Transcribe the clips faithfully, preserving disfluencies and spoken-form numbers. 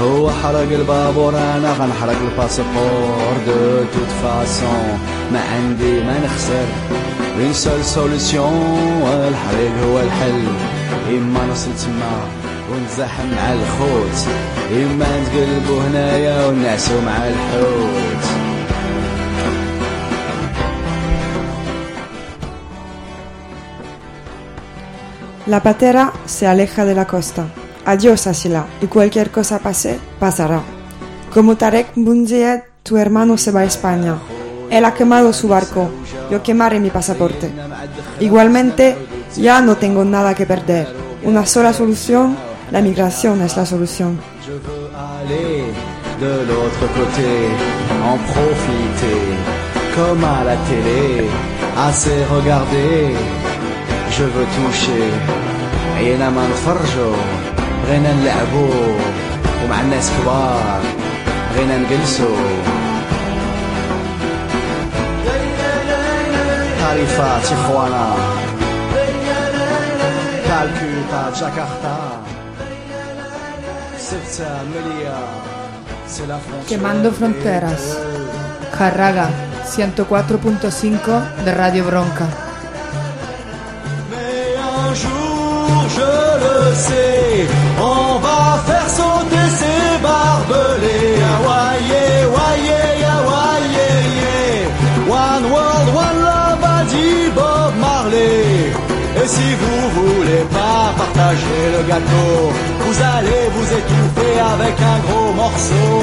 هو حرق البابور انا غنحرق الباسبور دو توت فاسون ما عندي ما نخسر اون سول سوليسيون الحريق هو الحل اما نوصل تما ونزاحم مع الخوت اما نتقلبو هنايا ونعسو مع الحوت. La patera se aleja de la costa. Adiós, Asila, y cualquier cosa pase, pasará. Como Tarek Bounzied, tu hermano se va a España. Él ha quemado su barco, yo quemaré mi pasaporte. Igualmente, ya no tengo nada que perder. Una sola solución, la migración es la solución. Je veux aller de l'autre côté, en profiter, comme à la télé, assez regarder. Je veux toucher, أينما نتفرجوا بغينا نلعبوا ومع الناس كبار بغينا نجلسوا. تعريفات إخوانا كالكوتا جاكرتا سبتة مليا. Quemando Fronteras, Jarraga ciento cuatro punto cinco de Radio Bronca. Je le sais, on va faire sauter ces barbelés. Hawaïe, Hawaïe, Hawaïe, one world, one love, a dit Bob Marley. Et si vous voulez pas partager le gâteau, vous allez vous étouffer avec un gros morceau.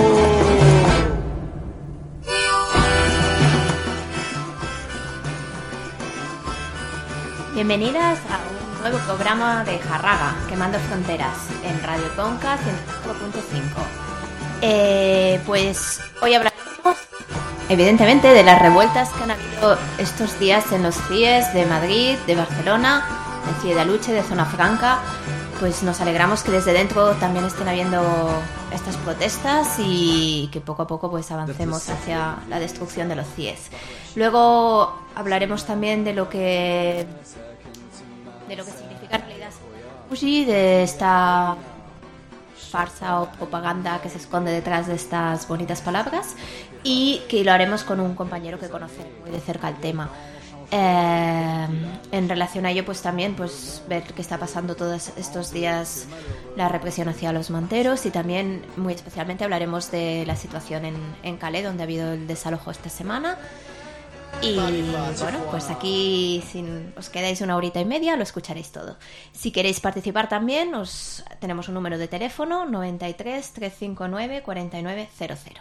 Bienvenidas a un nuevo programa de Jarraga, Quemando Fronteras, en Radio Tonka ciento cuatro punto cinco. Eh, pues hoy hablaremos, evidentemente, de las revueltas que han habido estos días en los C I Es de Madrid, de Barcelona, de C I E de Aluche, de Zona Franca. Pues nos alegramos que desde dentro también estén habiendo estas protestas y que poco a poco pues avancemos hacia la destrucción de los C I Es. Luego hablaremos también de lo que de lo que significa en realidad Fuji, de esta farsa o propaganda que se esconde detrás de estas bonitas palabras, y que lo haremos con un compañero que conoce muy de cerca el tema. Eh, en relación a ello, pues también pues ver qué está pasando todos estos días, la represión hacia los monteros, y también muy especialmente hablaremos de la situación en, en Calais, donde ha habido el desalojo esta semana. Y bueno, pues aquí si os quedáis una horita y media lo escucharéis todo. Si queréis participar también, os tenemos un número de teléfono noventa y tres, trescientos cincuenta y nueve, cuarenta y nueve cero cero.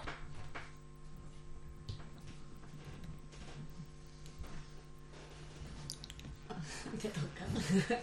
Te toca.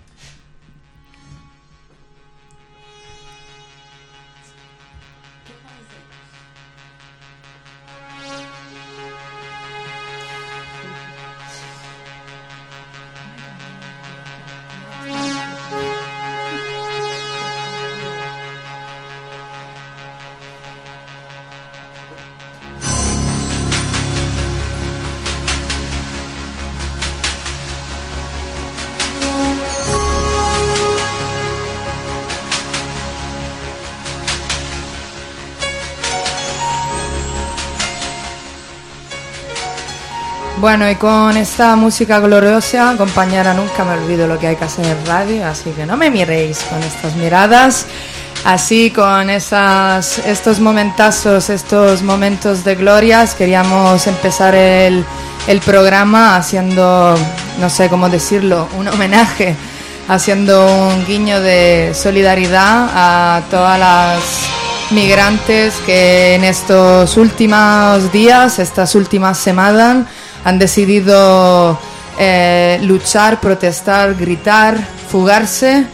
Bueno, y con esta música gloriosa, compañera, nunca me olvido lo que hay que hacer en radio, así que no me miréis con estas miradas. Así, con esas, estos momentazos, estos momentos de glorias, queríamos empezar el, el programa haciendo, no sé cómo decirlo, un homenaje, haciendo un guiño de solidaridad a todas las migrantes que en estos últimos días, estas últimas semanas, han decidido eh, luchar, protestar, gritar, fugarse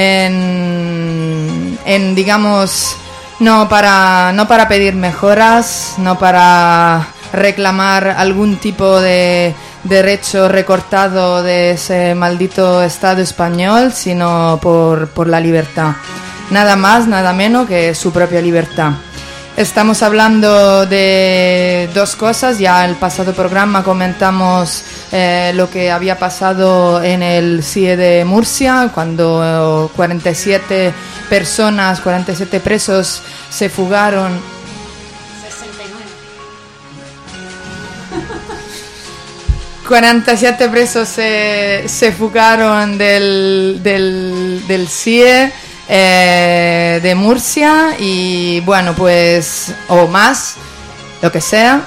en, en digamos, no para, no para pedir mejoras, no para reclamar algún tipo de derecho recortado de ese maldito Estado español, sino por, por la libertad. Nada más, nada menos que su propia libertad. Estamos hablando de dos cosas. Ya en el pasado programa comentamos eh, lo que había pasado en el C I E de Murcia, cuando eh, cuarenta y siete personas, cuarenta y siete presos se fugaron. sesenta y nueve. cuarenta y siete presos se, se fugaron del, del, del C I E. Eh, de Murcia y bueno pues o más lo que sea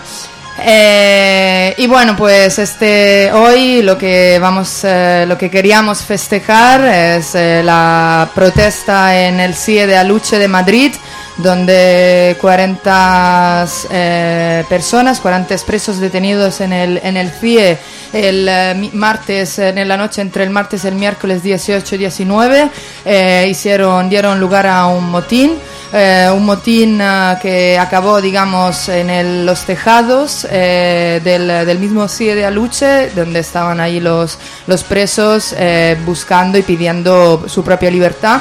eh, y bueno pues este hoy lo que vamos eh, lo que queríamos festejar es eh, la protesta en el C I E de Aluche de Madrid, donde cuarenta eh, personas, cuarenta presos detenidos en el, en el C I E el eh, martes, en la noche entre el martes y el miércoles dieciocho y diecinueve, eh, hicieron, dieron lugar a un motín, eh, un motín uh, que acabó, digamos, en el, los tejados eh, del, del mismo C I E de Aluche, donde estaban ahí los, los presos eh, buscando y pidiendo su propia libertad.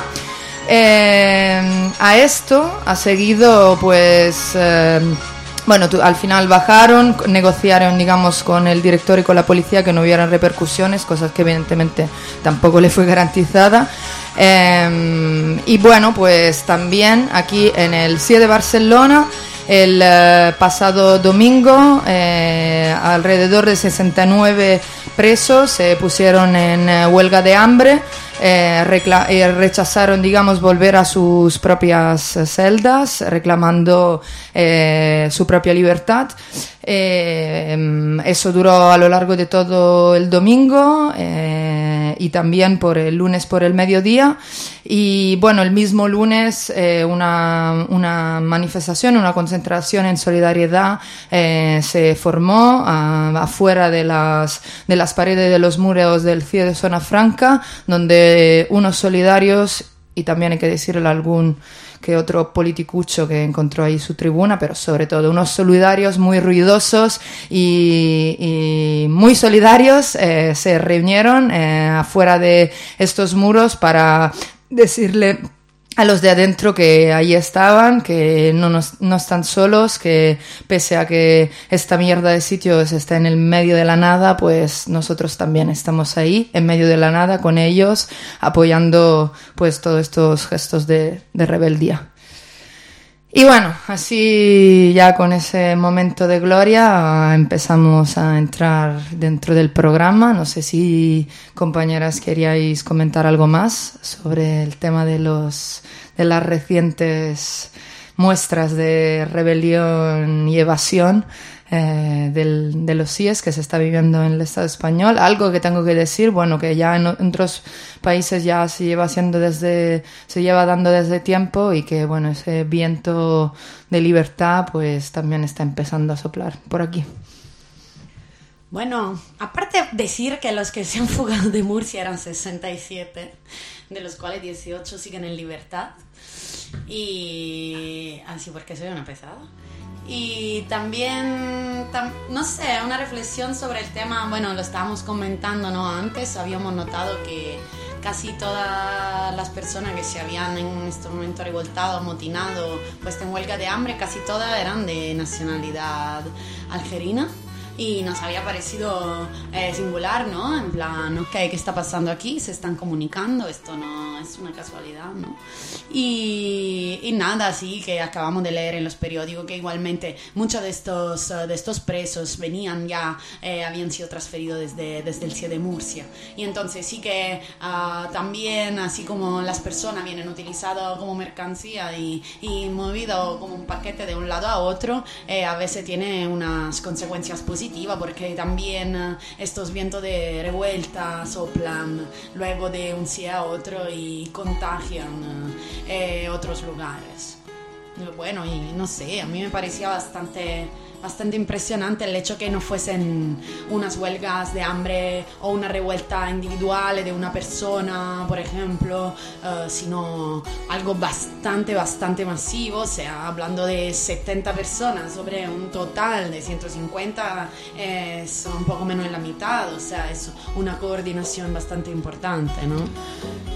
Eh, a esto ha seguido pues eh, bueno, tu, al final bajaron, negociaron digamos con el director y con la policía que no hubieran repercusiones, cosas que evidentemente tampoco le fue garantizada. Eh, y bueno, pues también aquí en el C I E de Barcelona el eh, pasado domingo eh, alrededor de sesenta y nueve presos se pusieron en eh, huelga de hambre. Eh, recla- eh, rechazaron, digamos, volver a sus propias eh, celdas, reclamando eh, su propia libertad. Eh, eso duró a lo largo de todo el domingo eh, y también por el lunes por el mediodía. Y bueno, el mismo lunes eh, una, una manifestación, una concentración en solidaridad eh, se formó a, afuera de las, de las paredes de los muros del C I E de Zona Franca, donde unos solidarios, y también hay que decirle algún que otro politicucho que encontró ahí su tribuna, pero sobre todo unos solidarios muy ruidosos y, y muy solidarios eh, se reunieron eh, afuera de estos muros para decirle a los de adentro que ahí estaban, que no, nos, no están solos, que pese a que esta mierda de sitios está en el medio de la nada, pues nosotros también estamos ahí, en medio de la nada, con ellos, apoyando pues todos estos gestos de, de rebeldía. Y bueno, así ya con ese momento de gloria empezamos a entrar dentro del programa. No sé si, compañeras, queríais comentar algo más sobre el tema de los de las recientes muestras de rebelión y evasión eh, del, de los C I Es que se está viviendo en el Estado español. Algo que tengo que decir, bueno, que ya en otros países ya se lleva haciendo desde, se lleva dando desde tiempo, y que bueno, ese viento de libertad pues también está empezando a soplar por aquí. Bueno, aparte decir que los que se han fugado de Murcia eran sesenta y siete, de los cuales dieciocho siguen en libertad. Y así porque soy una pesada. Y también, tam, no sé, una reflexión sobre el tema. Bueno, lo estábamos comentando, ¿no? Antes habíamos notado que casi todas las personas que se habían en este momento revoltado, amotinado, puesto en huelga de hambre, casi todas eran de nacionalidad algerina. Y nos había parecido eh, singular, ¿no? En plan, ok, ¿qué está pasando aquí? Se están comunicando, esto no es una casualidad, ¿no? Y, y nada, sí, que acabamos de leer en los periódicos que igualmente muchos de estos, uh, de estos presos venían ya, eh, habían sido transferidos desde, desde el C I E de Murcia. Y entonces sí que uh, también, así como las personas vienen utilizadas como mercancía y, y movido como un paquete de un lado a otro, eh, a veces tiene unas consecuencias positivas, porque también uh, estos vientos de revuelta soplan luego de un C I E a otro y contagian uh, eh, otros lugares. Bueno, y no sé, a mí me parecía bastante, bastante impresionante el hecho que no fuesen unas huelgas de hambre o una revuelta individual de una persona, por ejemplo, uh, sino algo bastante, bastante masivo. O sea, hablando de setenta personas sobre un total de ciento cincuenta, es un poco menos de la mitad. O sea, es una coordinación bastante importante, ¿no?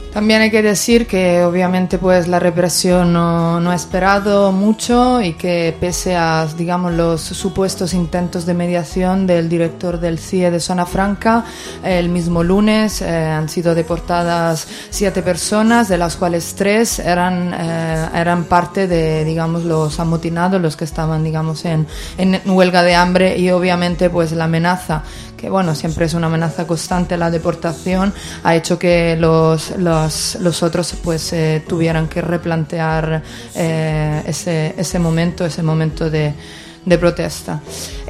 También hay que decir que obviamente pues la represión no, no ha esperado mucho y que pese a, digamos, los supuestos intentos de mediación del director del C I E de Zona Franca, el mismo lunes eh, han sido deportadas siete personas, de las cuales tres eran, eh, eran parte de, digamos, los amotinados, los que estaban, digamos, en, en huelga de hambre, y obviamente pues la amenaza, que bueno, siempre es una amenaza constante, la deportación, ha hecho que los, los, los otros pues eh, tuvieran que replantear eh, ese, ese momento, ese momento de, de protesta.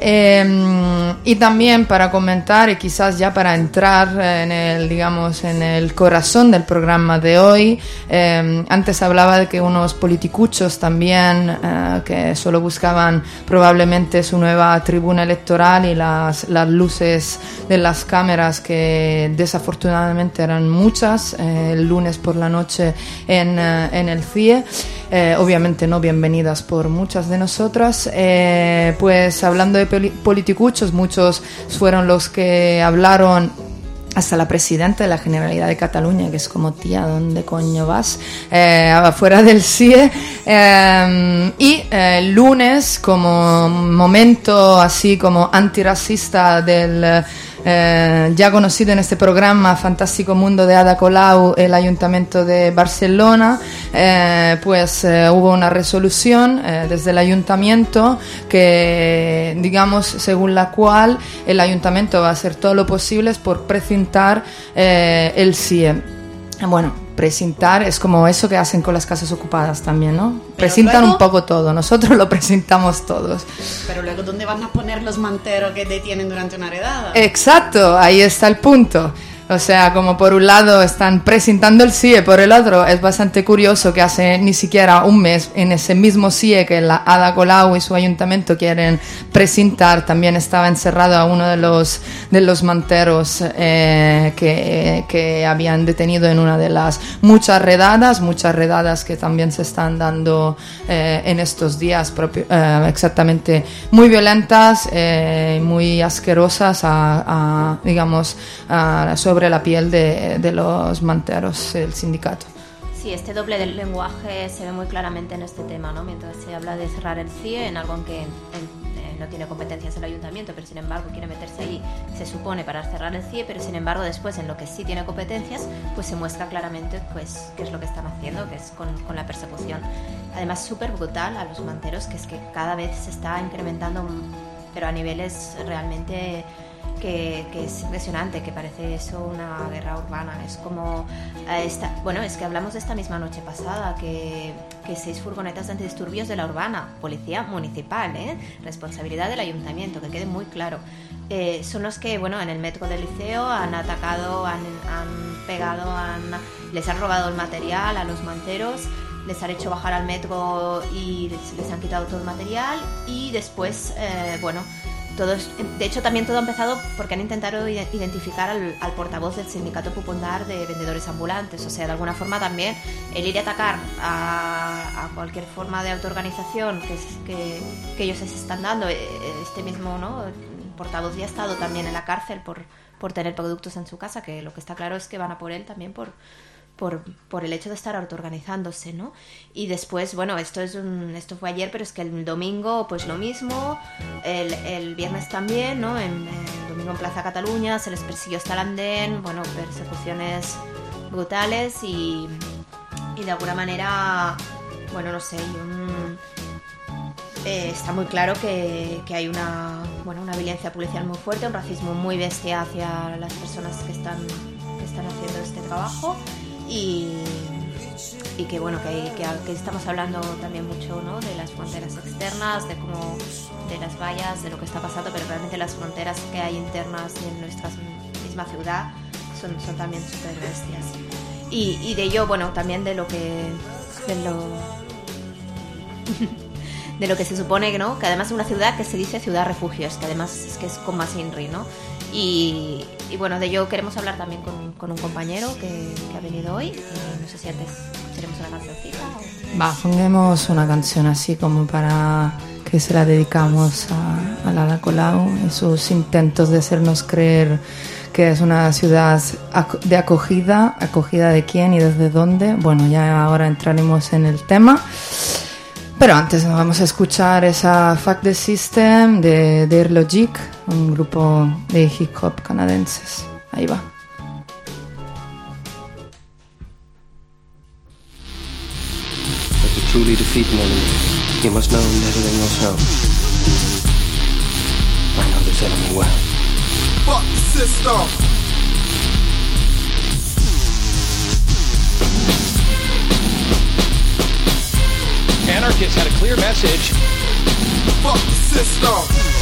Eh, y también para comentar, y quizás ya para entrar en el, digamos, en el corazón del programa de hoy, eh, antes hablaba de que unos politicuchos también, eh, que solo buscaban probablemente su nueva tribuna electoral y las, las luces de las cámaras, que desafortunadamente eran muchas, eh, el lunes por la noche en, eh, en el C I E, eh, obviamente no bienvenidas por muchas de nosotras, eh, pues hablando de politicuchos, muchos fueron los que hablaron, hasta la presidenta de la Generalidad de Cataluña, que es como, tía, ¿dónde coño vas? Eh, afuera del C I E. Eh, y eh, el lunes, como momento así como antirracista del eh, ya conocido en este programa Fantástico Mundo de Ada Colau, el Ayuntamiento de Barcelona, eh, pues eh, hubo una resolución eh, desde el Ayuntamiento que, digamos, según la cual el Ayuntamiento va a hacer todo lo posible por precintar eh, el C I E. Bueno, precintar es como eso que hacen con las casas ocupadas también, ¿no? Pero presintan luego un poco todo, nosotros lo presentamos todos. Pero luego, ¿dónde van a poner los manteros que detienen durante una redada? Exacto, ahí está el punto. O sea, como por un lado están presentando el C I E, por el otro es bastante curioso que hace ni siquiera un mes en ese mismo C I E que la Ada Colau y su ayuntamiento quieren presentar, también estaba encerrado a uno de los, de los manteros eh, que, que habían detenido en una de las muchas redadas, muchas redadas que también se están dando eh, en estos días, propio, eh, exactamente muy violentas, eh, muy asquerosas, a, a, digamos, a, sobre sobre la piel de, de los manteros del sindicato. Sí, este doble del lenguaje se ve muy claramente en este tema, ¿no? Mientras se habla de cerrar el C I E en algo en que en, en, no tiene competencias el ayuntamiento, pero sin embargo quiere meterse ahí, se supone, para cerrar el C I E, pero sin embargo después en lo que sí tiene competencias, pues se muestra claramente pues qué es lo que están haciendo, que es con, con la persecución. Además súper brutal a los manteros, que es que cada vez se está incrementando, pero a niveles realmente... Que, que es impresionante, que parece eso una guerra urbana. Es como eh, esta, bueno, es que hablamos de esta misma noche pasada que, que seis furgonetas de antidisturbios de la urbana, policía municipal, ¿eh? Responsabilidad del ayuntamiento, que quede muy claro, eh, son los que, bueno, en el metro del liceo han atacado, han, han pegado, han, les han robado el material a los manteros, les han hecho bajar al metro y les, les han quitado todo el material, y después, eh, bueno, todo es, de hecho también todo ha empezado porque han intentado identificar al, al portavoz del sindicato Pupondar de vendedores ambulantes. O sea, de alguna forma también el ir a atacar a, a cualquier forma de autoorganización que, que, que ellos se están dando. Este mismo, ¿no?, portavoz ya ha estado también en la cárcel por, por tener productos en su casa, que lo que está claro es que van a por él también por... Por, por el hecho de estar autoorganizándose, ¿no? Y después, bueno, esto es un, esto fue ayer, pero es que el domingo, pues lo mismo, el, el viernes también, ¿no? En, el domingo en Plaza Cataluña se les persiguió hasta el andén, bueno, persecuciones brutales y, y de alguna manera, bueno, no sé, un, eh, está muy claro que, que hay una, bueno, una violencia policial muy fuerte, un racismo muy bestia hacia las personas que están, que están haciendo este trabajo. Y, y que bueno, que, que, que estamos hablando también mucho, ¿no?, de las fronteras externas, de cómo, de las vallas, de lo que está pasando, pero realmente las fronteras que hay internas en nuestra misma ciudad son, son también súper bestias. Y, y de ello, bueno, también de lo que de lo de lo que se supone, ¿no?, que además es una ciudad que se dice ciudad refugios, que además es que es con más INRI, ¿no? Y, y bueno, de ello queremos hablar también con, con un compañero que, que ha venido hoy. Y no sé si antes escucharemos una cancioncita o... Va, pongamos una canción así como para que se la dedicamos a, a la Ada Colau en sus intentos de hacernos creer que es una ciudad de acogida. ¿Acogida de quién y desde dónde? Bueno, ya ahora entraremos en el tema. Pero antes vamos a escuchar esa Fuck the System de Dear Logic, un grupo de hip hop canadienses. Ahí va. But to truly defeat an enemy, you must know him better than yourself. I know this enemy well. Fuck the system. Anarchists had a clear message. Fuck the system.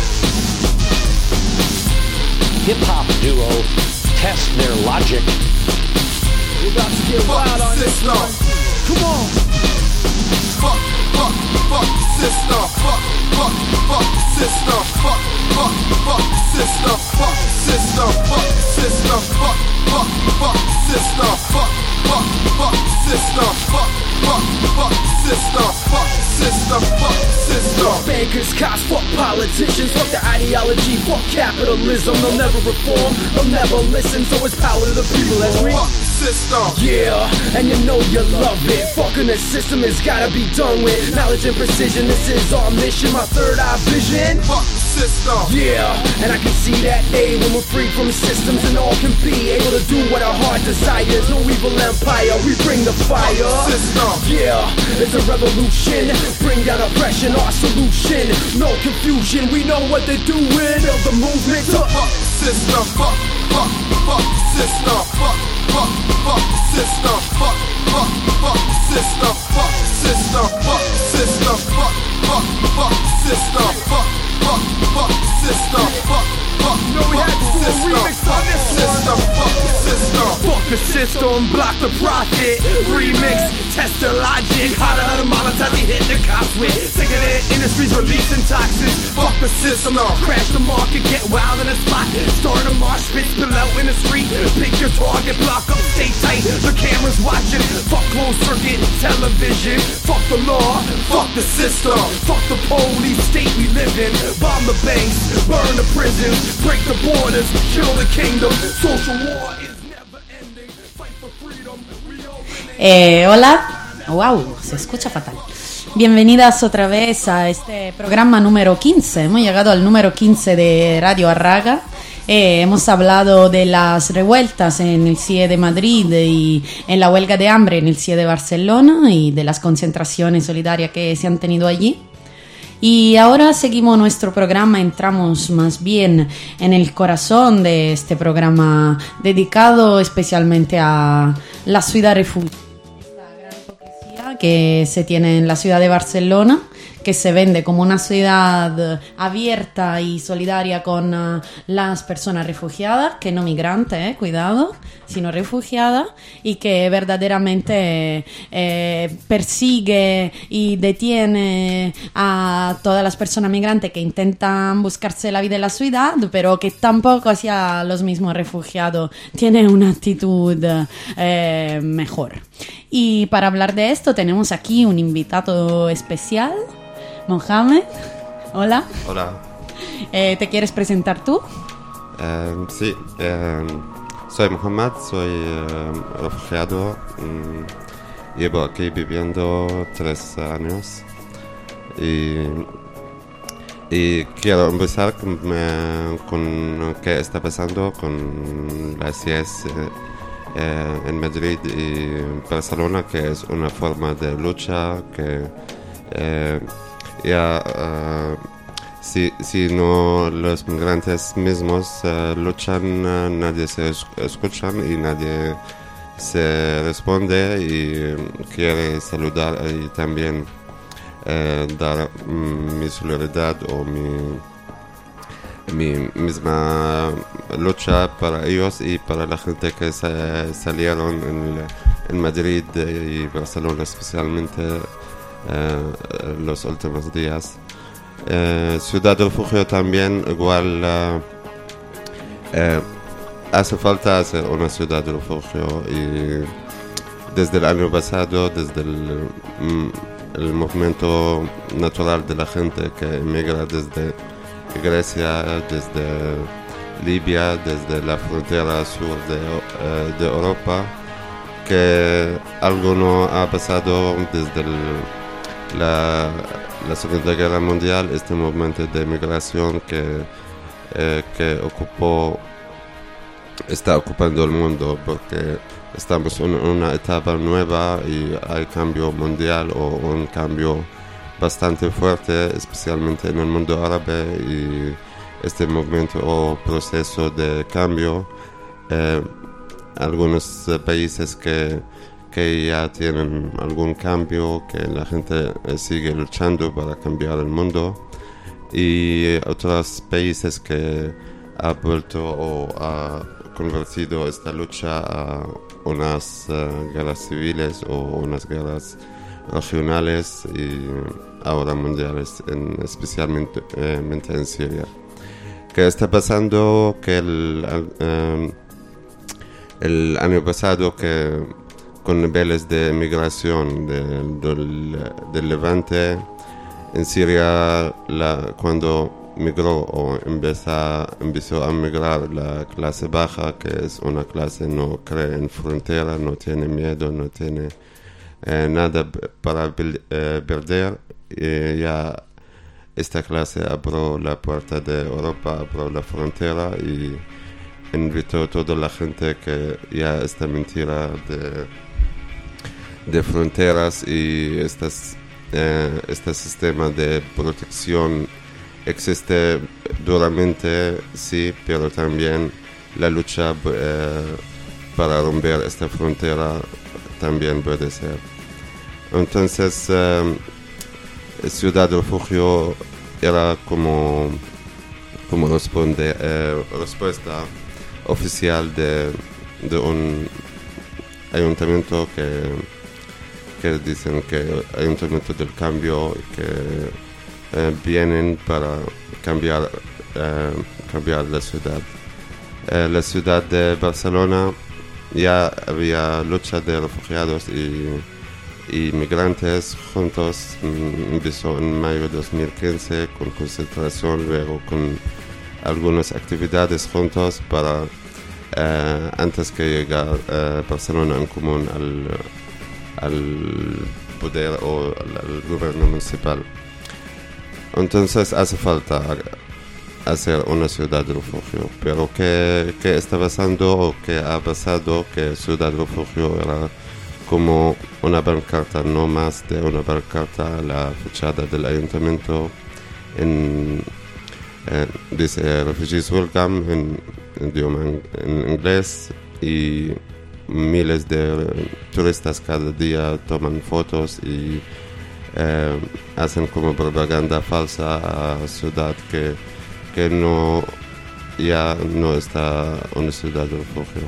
Hip-hop duo test their logic. We're about to get Fuck wild the on this system. one. Come on. Fuck, fuck, fuck the system. Fuck, fuck, fuck the system. Fuck, fuck, fuck the system. Fuck the system. Fuck the system. Fuck, fuck, fuck the system. Fuck, fuck, fuck the system. Fuck, fuck, fuck the system. Fuck the system. Fuck the system. Bankers, cops, fuck politicians, fuck the ideology, fuck capitalism. They'll never reform, they'll never listen, so it's power to the people as we Fuck the system. Yeah, and you know you love it. Fucking the system has gotta be done with. Knowledge and precision, this is our mission, my third eye vision. Fuck the system. Yeah, and I can see that day when we're free from systems and all can be able to do what our heart desires. No evil empire, we bring the fire. System. Yeah, it's a revolution. Bring down oppression, our solution. No confusion, we know what they're doing. Build the movement to Fuck the system. Fuck, fuck, fuck the system. Fuck, fuck, fuck the system. Fuck, fuck, fuck the system. Fuck the system. Fuck the system. Fuck, fuck, fuck the system. Fuck, fuck, fuck the system. Fuck, fuck, No, we fuck had to the do a system. remix on Fuck the this one. system. Fuck the system. fuck the system, block the profit. Remix, test the logic. Hotter than a monetize, we hit the cops with. Sick of their industries releasing toxins. Fuck the system, crash the market, get wild in the spot. Start a march pit, spill out in the street. Pick your target, block up, stay tight. The camera's watching. Fuck closed circuit television. Fuck the law, fuck the system. Fuck the police state we live in. Bomb the banks, burn the prisons, break the borders, kill the kingdom. Social war is never ending. Fight for freedom. Eh, hola, wow, se escucha fatal. Bienvenidas otra vez a este programa número quince. Hemos llegado al número quince de Radio Arraga. Eh, hemos hablado de las revueltas en el C I E de Madrid y en la huelga de hambre en el C I E de Barcelona y de las concentraciones solidarias que se han tenido allí. Y ahora seguimos nuestro programa, entramos más bien en el corazón de este programa dedicado especialmente a la ciudad refugio. Que se tiene en la ciudad de Barcelona, que se vende como una ciudad abierta y solidaria con uh, las personas refugiadas, que no migrantes, eh, cuidado, sino refugiadas, y que verdaderamente eh, persigue y detiene a todas las personas migrantes que intentan buscarse la vida en la ciudad, pero que tampoco hacia los mismos refugiados tiene una actitud eh, mejor. Y para hablar de esto tenemos aquí un invitado especial, Mohamed. Hola. Hola. Eh, ¿Te quieres presentar tú? Um, sí, um, soy Mohamed, soy um, refugiado. Um, llevo aquí viviendo tres años. Y, y quiero empezar con, eh, con qué está pasando con la C I E S eh, en Madrid y Barcelona, que es una forma de lucha que eh, ya uh, si, si no los migrantes mismos uh, luchan, uh, nadie se es- escucha y nadie se responde, y quiere saludar y también uh, dar mm, mi solidaridad o mi mi misma lucha para ellos y para la gente que sa- salieron en, en Madrid y Barcelona especialmente eh, los últimos días. Eh, Ciudad de Refugio también igual eh, eh, hace falta hacer una ciudad de refugio, y desde el año pasado, desde el, mm, el movimiento natural de la gente que emigra desde Grecia, desde Libia, desde la frontera sur de, eh, de Europa, que algo no ha pasado desde el, la, la Segunda Guerra Mundial, este movimiento de migración que, eh, que ocupó, está ocupando el mundo, porque estamos en una etapa nueva y hay cambio mundial o un cambio bastante fuerte, especialmente en el mundo árabe, y este movimiento o proceso de cambio, eh, algunos eh, países que, que ya tienen algún cambio, que la gente eh, sigue luchando para cambiar el mundo, y otros países que ha vuelto o ha convertido esta lucha a unas uh, guerras civiles o unas guerras regionales y ahora mundiales, en, especialmente eh, en Siria. ¿Qué está pasando? Que el, um, el año pasado, que con niveles de migración de, del, del Levante, en Siria, la, cuando migró o empezó, empezó a migrar la clase baja, que es una clase no cree en frontera, no tiene miedo, no tiene eh, nada para eh, perder, y ya esta clase abrió la puerta de Europa, abrió la frontera y invitó a toda la gente que ya esta mentira de, de fronteras y estas, eh, este sistema de protección existe duramente, sí, pero también la lucha eh, para romper esta frontera también puede ser. Entonces, eh, Ciudad Refugio era como, como responde, eh, respuesta oficial de, de un ayuntamiento que, que dicen que ayuntamiento del cambio, que Eh, vienen para cambiar, eh, cambiar la ciudad. Eh, la ciudad de Barcelona ya había lucha de refugiados y, y migrantes juntos. Mm, empezó en mayo de dos mil quince con concentración, luego con algunas actividades juntos para eh, antes que llegar eh, Barcelona en común al, al poder o al, al gobierno municipal. Entonces hace falta hacer una ciudad de refugio. Pero ¿qué, qué está pasando o qué ha pasado? Que ciudad de refugio era como una pancarta, no más de una pancarta, la fachada del ayuntamiento en, eh, dice Refugees Welcome en, en idioma en inglés, y miles de turistas cada día toman fotos y Eh, hacen como propaganda falsa a la ciudad que, que no, ya no está una ciudad de refugio.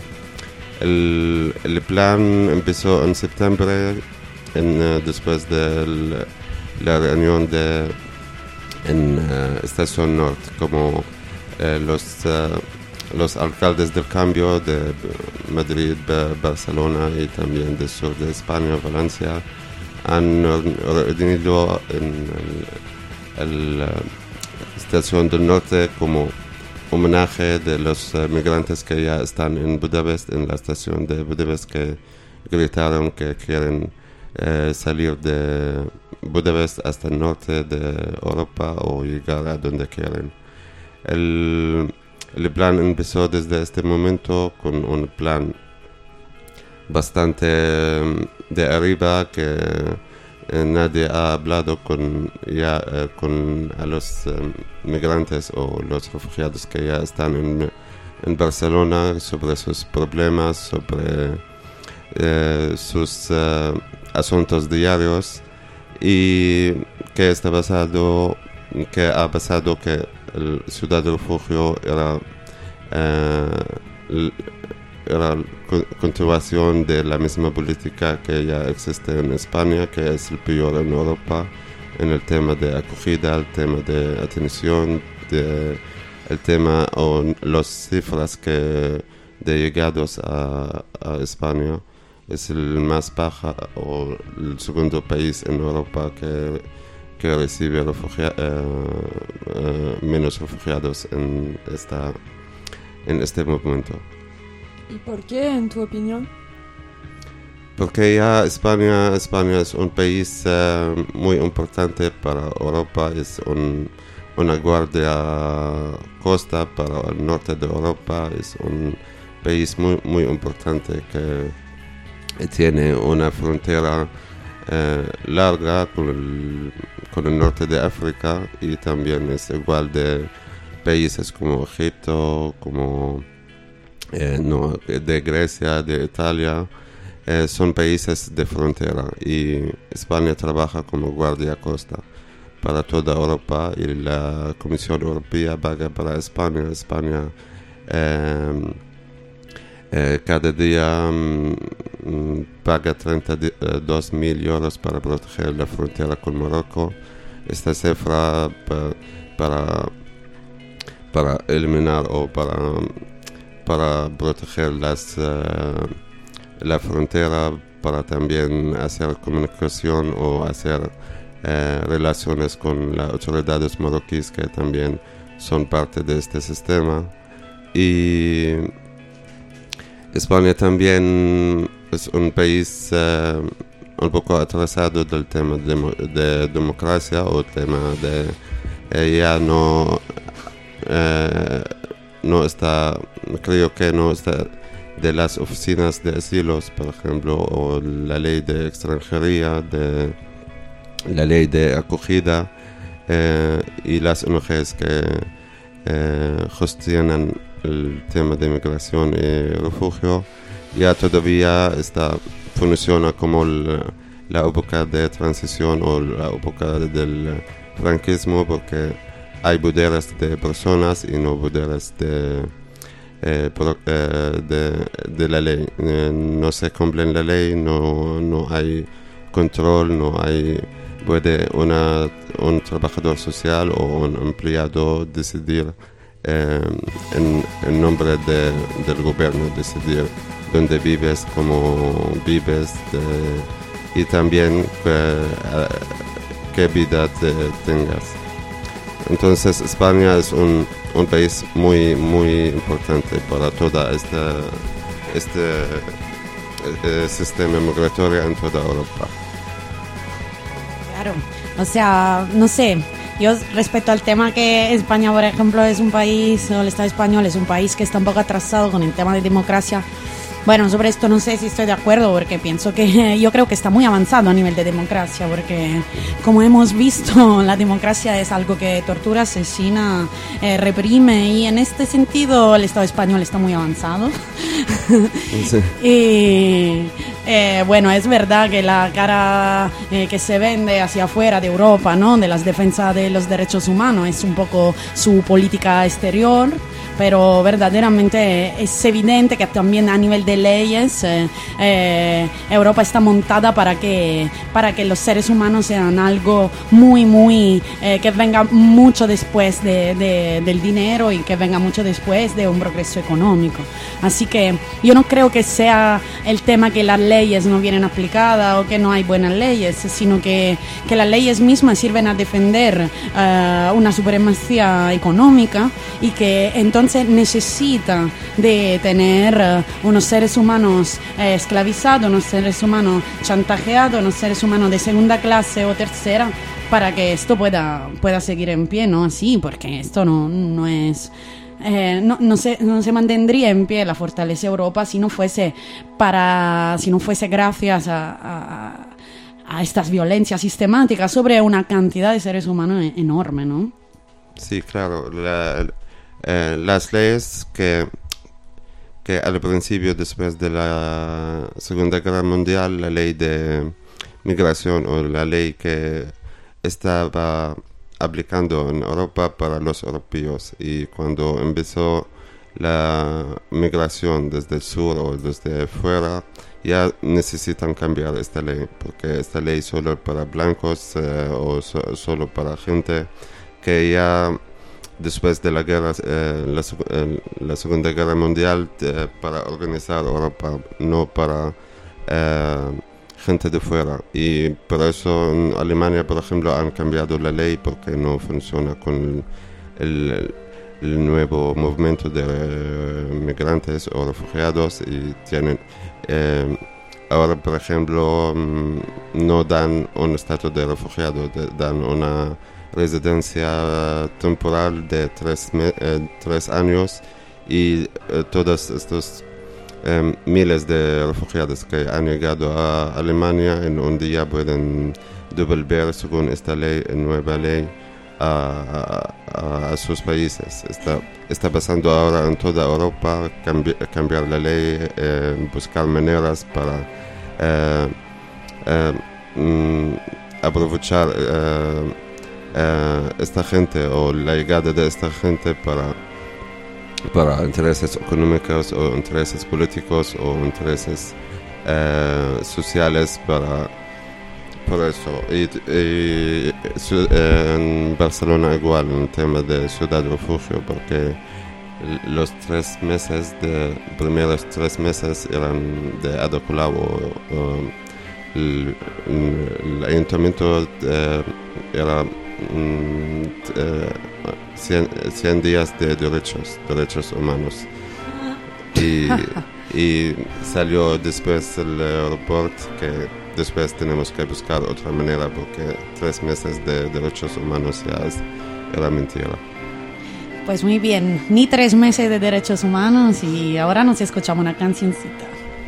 El, el plan empezó en septiembre, en, uh, después de la reunión de en uh, Estación Norte, como uh, los, uh, los alcaldes del cambio de Madrid, Barcelona y también del sur de España, Valencia, han reunido en la Estación del Norte como homenaje de los uh, migrantes que ya están en Budapest, en la estación de Budapest, que gritaron que quieren uh, salir de Budapest hasta el norte de Europa o llegar a donde quieren. El, el plan empezó desde este momento con un plan bastante de arriba, que eh, nadie ha hablado con, ya, eh, con a los eh, migrantes o los refugiados que ya están en, en Barcelona sobre sus problemas, sobre eh, sus eh, asuntos diarios, y que está pasado, que ha pasado que la ciudad de refugio era eh, era la continuación de la misma política que ya existe en España, que es el peor en Europa, en el tema de acogida, el tema de atención, de, el tema o las cifras que de llegados a, a España es el más baja o el segundo país en Europa que, que recibe refugia, eh, eh, menos refugiados en esta en este momento. ¿Y por qué, en tu opinión? Porque ya España, España es un país uh, muy importante para Europa, es un, una guardia costa para el norte de Europa, es un país muy, muy importante que tiene una frontera uh, larga con el, con el norte de África, y también es igual de países como Egipto, como eh, no, de Grecia, de Italia. Eh, son países de frontera, y España trabaja como guardia costa para toda Europa, y la Comisión Europea paga para España. España eh, eh, cada día mm, paga treinta y dos mil euros para proteger la frontera con Marruecos. Esta cifra pa, para, para eliminar o para, para proteger las... Uh, la frontera, para también hacer comunicación o hacer eh, relaciones con las autoridades marroquíes, que también son parte de este sistema. Y España también es un país eh, un poco atrasado del tema de, de democracia, o tema de eh, ya no eh, no está, creo que no está de las oficinas de asilos, por ejemplo, o la ley de extranjería, de la ley de acogida, eh, y las O N Ges que eh, gestionan el tema de migración y refugio, ya todavía está, funciona como el, la época de transición o la época del franquismo, porque hay poderes de personas y no poderes de Eh, por, eh, de, de la ley. Eh, no se cumple la ley, no, no hay control, no hay, puede una, un trabajador social o un empleado decidir eh, en, en nombre de, del gobierno, decidir dónde vives, cómo vives, de, y también eh, qué vida te, tengas. Entonces España es un, un país muy muy importante para todo este, este eh, sistema migratorio en toda Europa. Claro, o sea, no sé, yo respecto al tema que España, por ejemplo, es un país, o el Estado español es un país que está un poco atrasado con el tema de democracia. Bueno, sobre esto no sé si estoy de acuerdo, porque pienso que yo creo que está muy avanzado a nivel de democracia, porque como hemos visto, la democracia es algo que tortura, asesina, eh, reprime, y en este sentido el Estado español está muy avanzado. Sí. Y eh, bueno, es verdad que la cara eh, que se vende hacia afuera de Europa, ¿no?, de las defensas de los derechos humanos, es un poco su política exterior, pero verdaderamente es evidente que también a nivel de leyes eh, eh, Europa está montada para que, para que los seres humanos sean algo muy, muy, eh, que venga mucho después de, de, del dinero, y que venga mucho después de un progreso económico. Así que yo no creo que sea el tema que las leyes no vienen aplicadas o que no hay buenas leyes, sino que, que las leyes mismas sirven a defender uh, una supremacía económica, y que entonces necesita de tener uh, unos seres humanos eh, esclavizados, unos seres humanos chantajeados, unos seres humanos de segunda clase o tercera, para que esto pueda, pueda seguir en pie, ¿no? Así, porque esto no, no es... Eh, no, no, se, no se mantendría en pie la fortaleza de Europa si no fuese para si no fuese gracias a, a, a estas violencias sistemáticas sobre una cantidad de seres humanos enorme, ¿no? Sí, claro. La, eh, las leyes que que al principio, después de la Segunda Guerra Mundial, la ley de migración, o la ley que estaba aplicando en Europa para los europeos, y cuando empezó la migración desde el sur o desde fuera, ya necesitan cambiar esta ley, porque esta ley solo para blancos eh, o so, solo para gente que ya después de la guerra, eh, la, eh, la Segunda Guerra Mundial, eh, para organizar Europa, no para eh, gente de fuera. Y por eso en Alemania, por ejemplo, han cambiado la ley, porque no funciona con el, el, el nuevo movimiento de eh, migrantes o refugiados y tienen eh, ahora, por ejemplo, mm, no dan un estatus de refugiado, de, dan una residencia temporal de tres, me, eh, tres años y eh, todos estos eh, miles de refugiados que han llegado a Alemania en un día pueden devolver, según esta ley, nueva ley, a, a, a sus países. Está, está pasando ahora en toda Europa cambi, cambiar la ley, eh, buscar maneras para eh, eh, mm, aprovechar eh, eh, esta gente o la llegada de esta gente para, para intereses económicos o intereses políticos o intereses eh, sociales para por eso. Y, y su, en Barcelona igual, en el tema de ciudad refugio, porque los tres meses, de primeros tres meses eran de Ada Colau. Um, el, el ayuntamiento eh, era um, eh, cien, cien días de derechos, derechos humanos. Y, y salió después el report que después tenemos que buscar otra manera porque tres meses de derechos humanos ya es, era mentira. Pues muy bien, ni tres meses de derechos humanos y ahora nos escuchamos una cancioncita.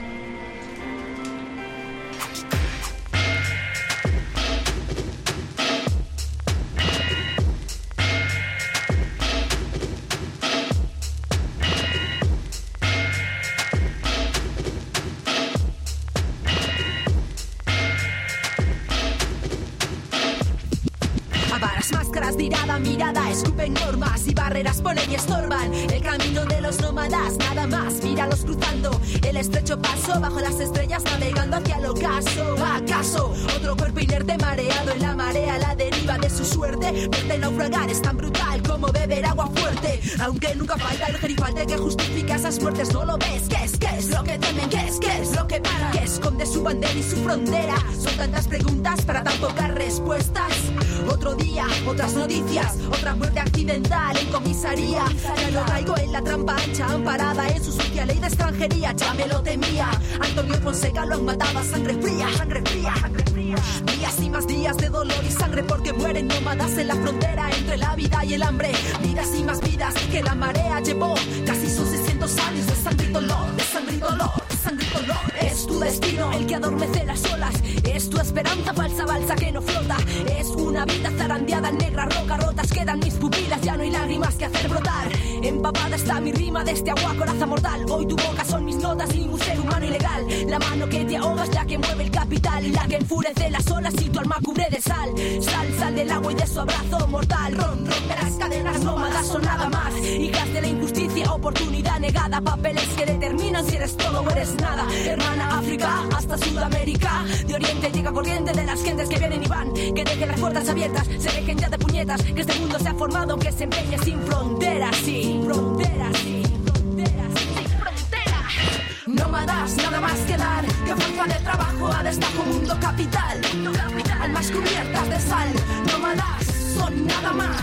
Bajo las estrellas navegando hacia el ocaso. ¿Acaso otro cuerpo inerte mareado en la marea, la deriva de su suerte? Verte naufragar es tan brutal como beber agua fuerte. Aunque nunca falta el gerifalte que justifica esas muertes. No lo ves, ¿qué es? ¿Qué es lo que temen? ¿Qué es? ¿Qué es lo que para? ¿Qué esconde su bandera y su frontera? Son tantas preguntas para tan pocas respuestas. Otro día, otras noticias, otra muerte accidental en comisaría. Ya lo traigo en la trampa ancha, amparada en su sucia ley de extranjería. Ya me lo temía. Antonio Fonseca lo han matado a sangre fría, sangre fría, sangre fría. Días y más días de dolor y sangre porque mueren nómadas en la frontera entre la vida y el hambre. Vidas y más vidas que la marea llevó. Casi son seiscientos años de sangre y dolor, de sangre y dolor, de sangre y dolor. Es tu destino el que adormece las olas. Es tu esperanza falsa balsa que no flota. Es una vida zarandeada en negra roca. Rotas quedan mis pupilas, ya no hay lágrimas que hacer brotar. Empapada está mi rima de este agua coraza mortal. Hoy tu boca son mis notas y un ser humano ilegal. La mano que te ahoga es la que mueve el capital y la que enfurece las olas y tu alma cubre de sal. Sal, sal del agua y de su abrazo mortal. Ron, rompe las cadenas nómadas son nada más. Hijas de la injusticia, oportunidad negada. Papeles que determinan si eres todo o eres nada. Hermana África hasta Sudamérica. De Oriente llega corriente de las gentes que vienen y van. Que dejen las puertas abiertas, se dejen ya de puñetas. Que este mundo se ha formado que se empeñe sin fronteras. Sin fronteras, sin fronteras, sin fronteras. Nómadas, nada más que dar. Que fuerza de trabajo a destajo mundo capital. Almas cubiertas de sal. Nómadas son nada más.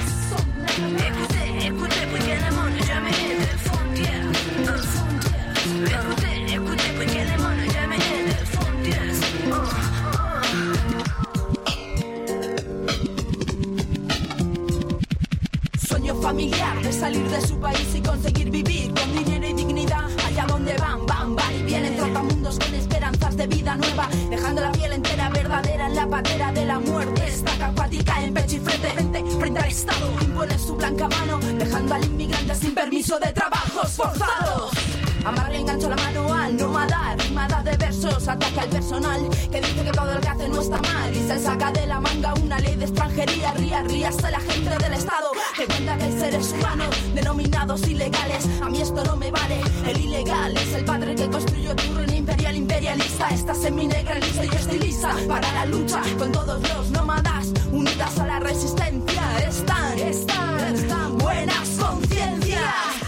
Écoutez, écoutez, porque le monde jamais de frontières. Écoutez, écoutez, porque le monde jamais de frontières. Sueño familiar de salir de su país y conseguir vivir con dinero y dignidad allá donde van, van, van y vienen trotamundos con esperanzas de vida nueva, dejando la piel entera verdadera en la patera de la muerte. Estaca acuática en pecho y frente, frente, frente al Estado, impone su blanca mano, dejando al inmigrante sin permiso de trabajos forzados. Amarre engancho la mano al nómada, rimada de versos, ataca al personal que dice que todo el que hace no está mal y se saca de la manga una ley de extranjería. Ría, ríase la gente del Estado que cuenta que hay seres humanos denominados ilegales. A mí esto no me vale, el ilegal es el padre que construyó tu reino imperial imperialista. Estás en mi negra lista y yo estoy lista para la lucha con todos los nómadas unidas a la resistencia. Están, están, están buenas conciencias.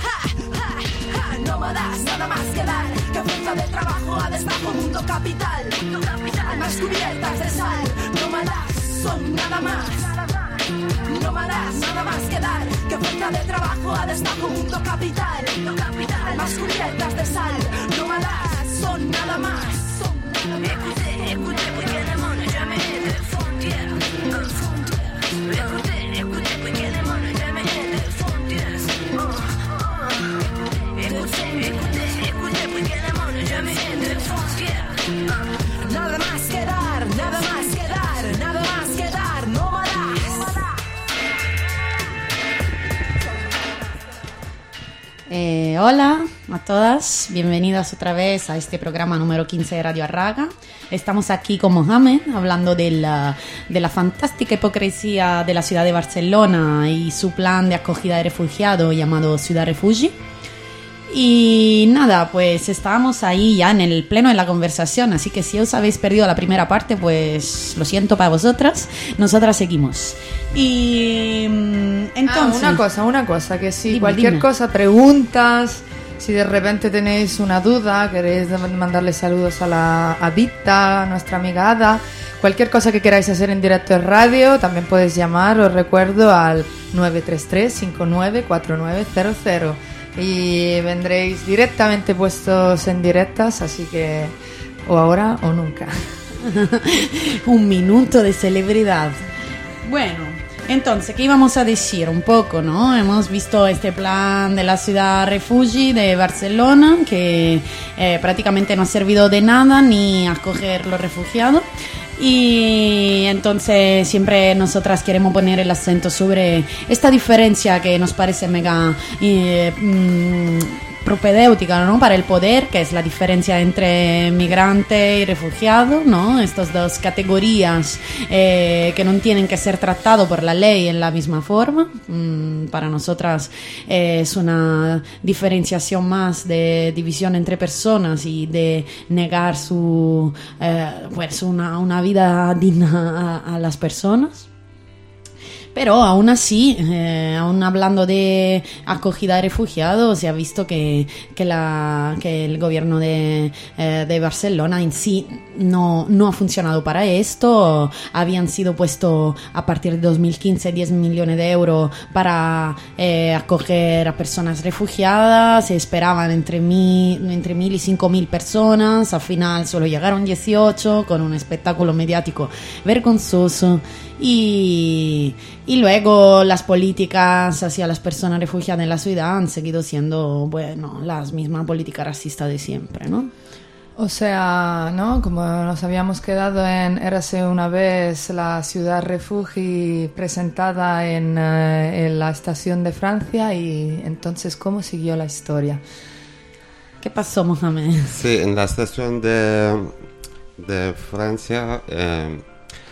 Nómadas, nada más que dar. Que fuerza de trabajo a destajo mundo capital. Almas cubiertas de sal. Nómadas son nada más. Nómadas más, nada más que dar. Que fuerza de trabajo a destajo, mundo capital. Más cubiertas de sal, no malas, son nada más. Écoutez, écoutez, porque le monde jamais de frontières. Écoutez, écoutez, porque le monde jamais de frontières. Écoutez, écoutez, écoutez, porque le monde jamais de frontières. Nada más que dar, nada más que dar, nada más que dar, no malas. Eh, hola a todas, bienvenidas otra vez a este programa número quince de Radio Arraga. Estamos aquí con Mohamed hablando de la, de la fantástica hipocresía de la ciudad de Barcelona y su plan de acogida de refugiados llamado Ciudad Refugi. Y nada, pues estábamos ahí ya en el pleno de la conversación, así que si os habéis perdido la primera parte, pues lo siento para vosotras, nosotras seguimos. Y entonces... Ah, una cosa, una cosa, que si Dime, cualquier dime. cosa, preguntas, si de repente tenéis una duda, queréis mandarle saludos a la Adicta, a nuestra amiga Ada, cualquier cosa que queráis hacer en directo en radio, también podéis llamar, os recuerdo, al nueve tres tres, cinco nueve cuatro nueve cero cero. Y vendréis directamente puestos en directas, así que o ahora o nunca. Un minuto de celebridad. Bueno, entonces, ¿qué íbamos a decir? Un poco, ¿no? Hemos visto este plan de la ciudad refugi de Barcelona, que eh, prácticamente no ha servido de nada ni acoger los refugiados. Y entonces siempre nosotras queremos poner el acento sobre esta diferencia que nos parece mega eh, mm, propedéutica, ¿no? Para el poder, que es la diferencia entre migrante y refugiado, ¿no? Estas dos categorías eh, que no tienen que ser tratados por la ley en la misma forma. Mm, para nosotras eh, es una diferenciación más de división entre personas y de negar su eh, pues una, una vida digna a, a las personas. Pero aún así, eh, aún hablando de acogida de refugiados, se ha visto que, que, la, que el gobierno de, eh, de Barcelona en sí no, no ha funcionado para esto. Habían sido puestos a partir de dos mil quince diez millones de euros para eh, acoger a personas refugiadas. Se esperaban entre mil, entre mil y cinco mil personas. Al final solo llegaron dieciocho con un espectáculo mediático vergonzoso. Y, y luego las políticas hacia las personas refugiadas en la ciudad han seguido siendo, bueno, las mismas políticas racistas de siempre, ¿no? O sea, ¿no? Como nos habíamos quedado en Érase una vez la ciudad refugi presentada en, eh, en la estación de Francia, y entonces, ¿cómo siguió la historia? ¿Qué pasó, Mohamed? Sí, en la estación de, de Francia... Eh,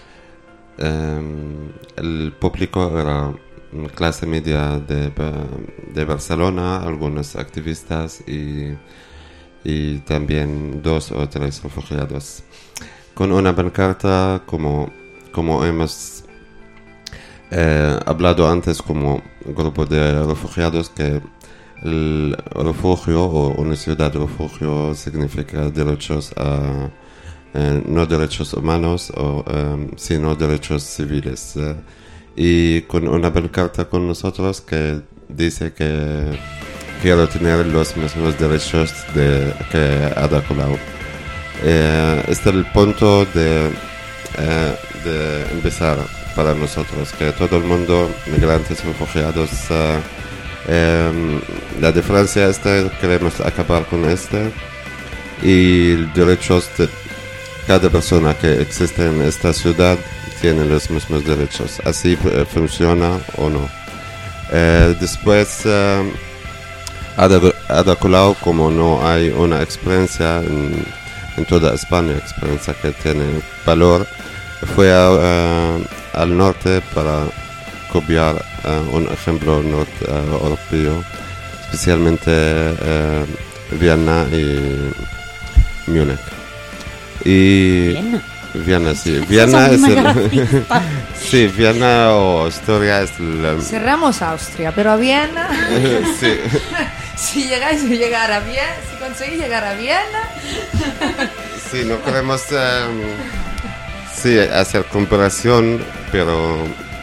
Um, el público era clase media de, de Barcelona, algunos activistas y, y también dos o tres refugiados. Con una pancarta, como, como hemos eh, hablado antes, como grupo de refugiados, que el refugio o una ciudad de refugio significa derechos a... Eh, no derechos humanos, o, um, sino derechos civiles. Eh, y con una pancarta con nosotros que dice que quiero tener los mismos derechos de, que Ada Colau. Eh, este es el punto de, eh, de empezar para nosotros, que todo el mundo, migrantes, refugiados, eh, eh, la diferencia esta, queremos acabar con este, y derechos de cada persona que existe en esta ciudad tiene los mismos derechos. Así eh, funciona o no. Eh, después, eh, Ada, Ada Colau, como no hay una experiencia en, en toda España, experiencia que tiene valor, fue a, uh, al norte para copiar uh, un ejemplo norte, uh, europeo, especialmente uh, Viena y Múnich. Y Viena. Viena, sí. Viena es el... sí, Viena o Austria es el... Cerramos Austria, pero a Viena... sí. Si llegáis a llegar a Viena, si conseguís llegar a Viena... sí, no queremos um, sí, hacer comparación, pero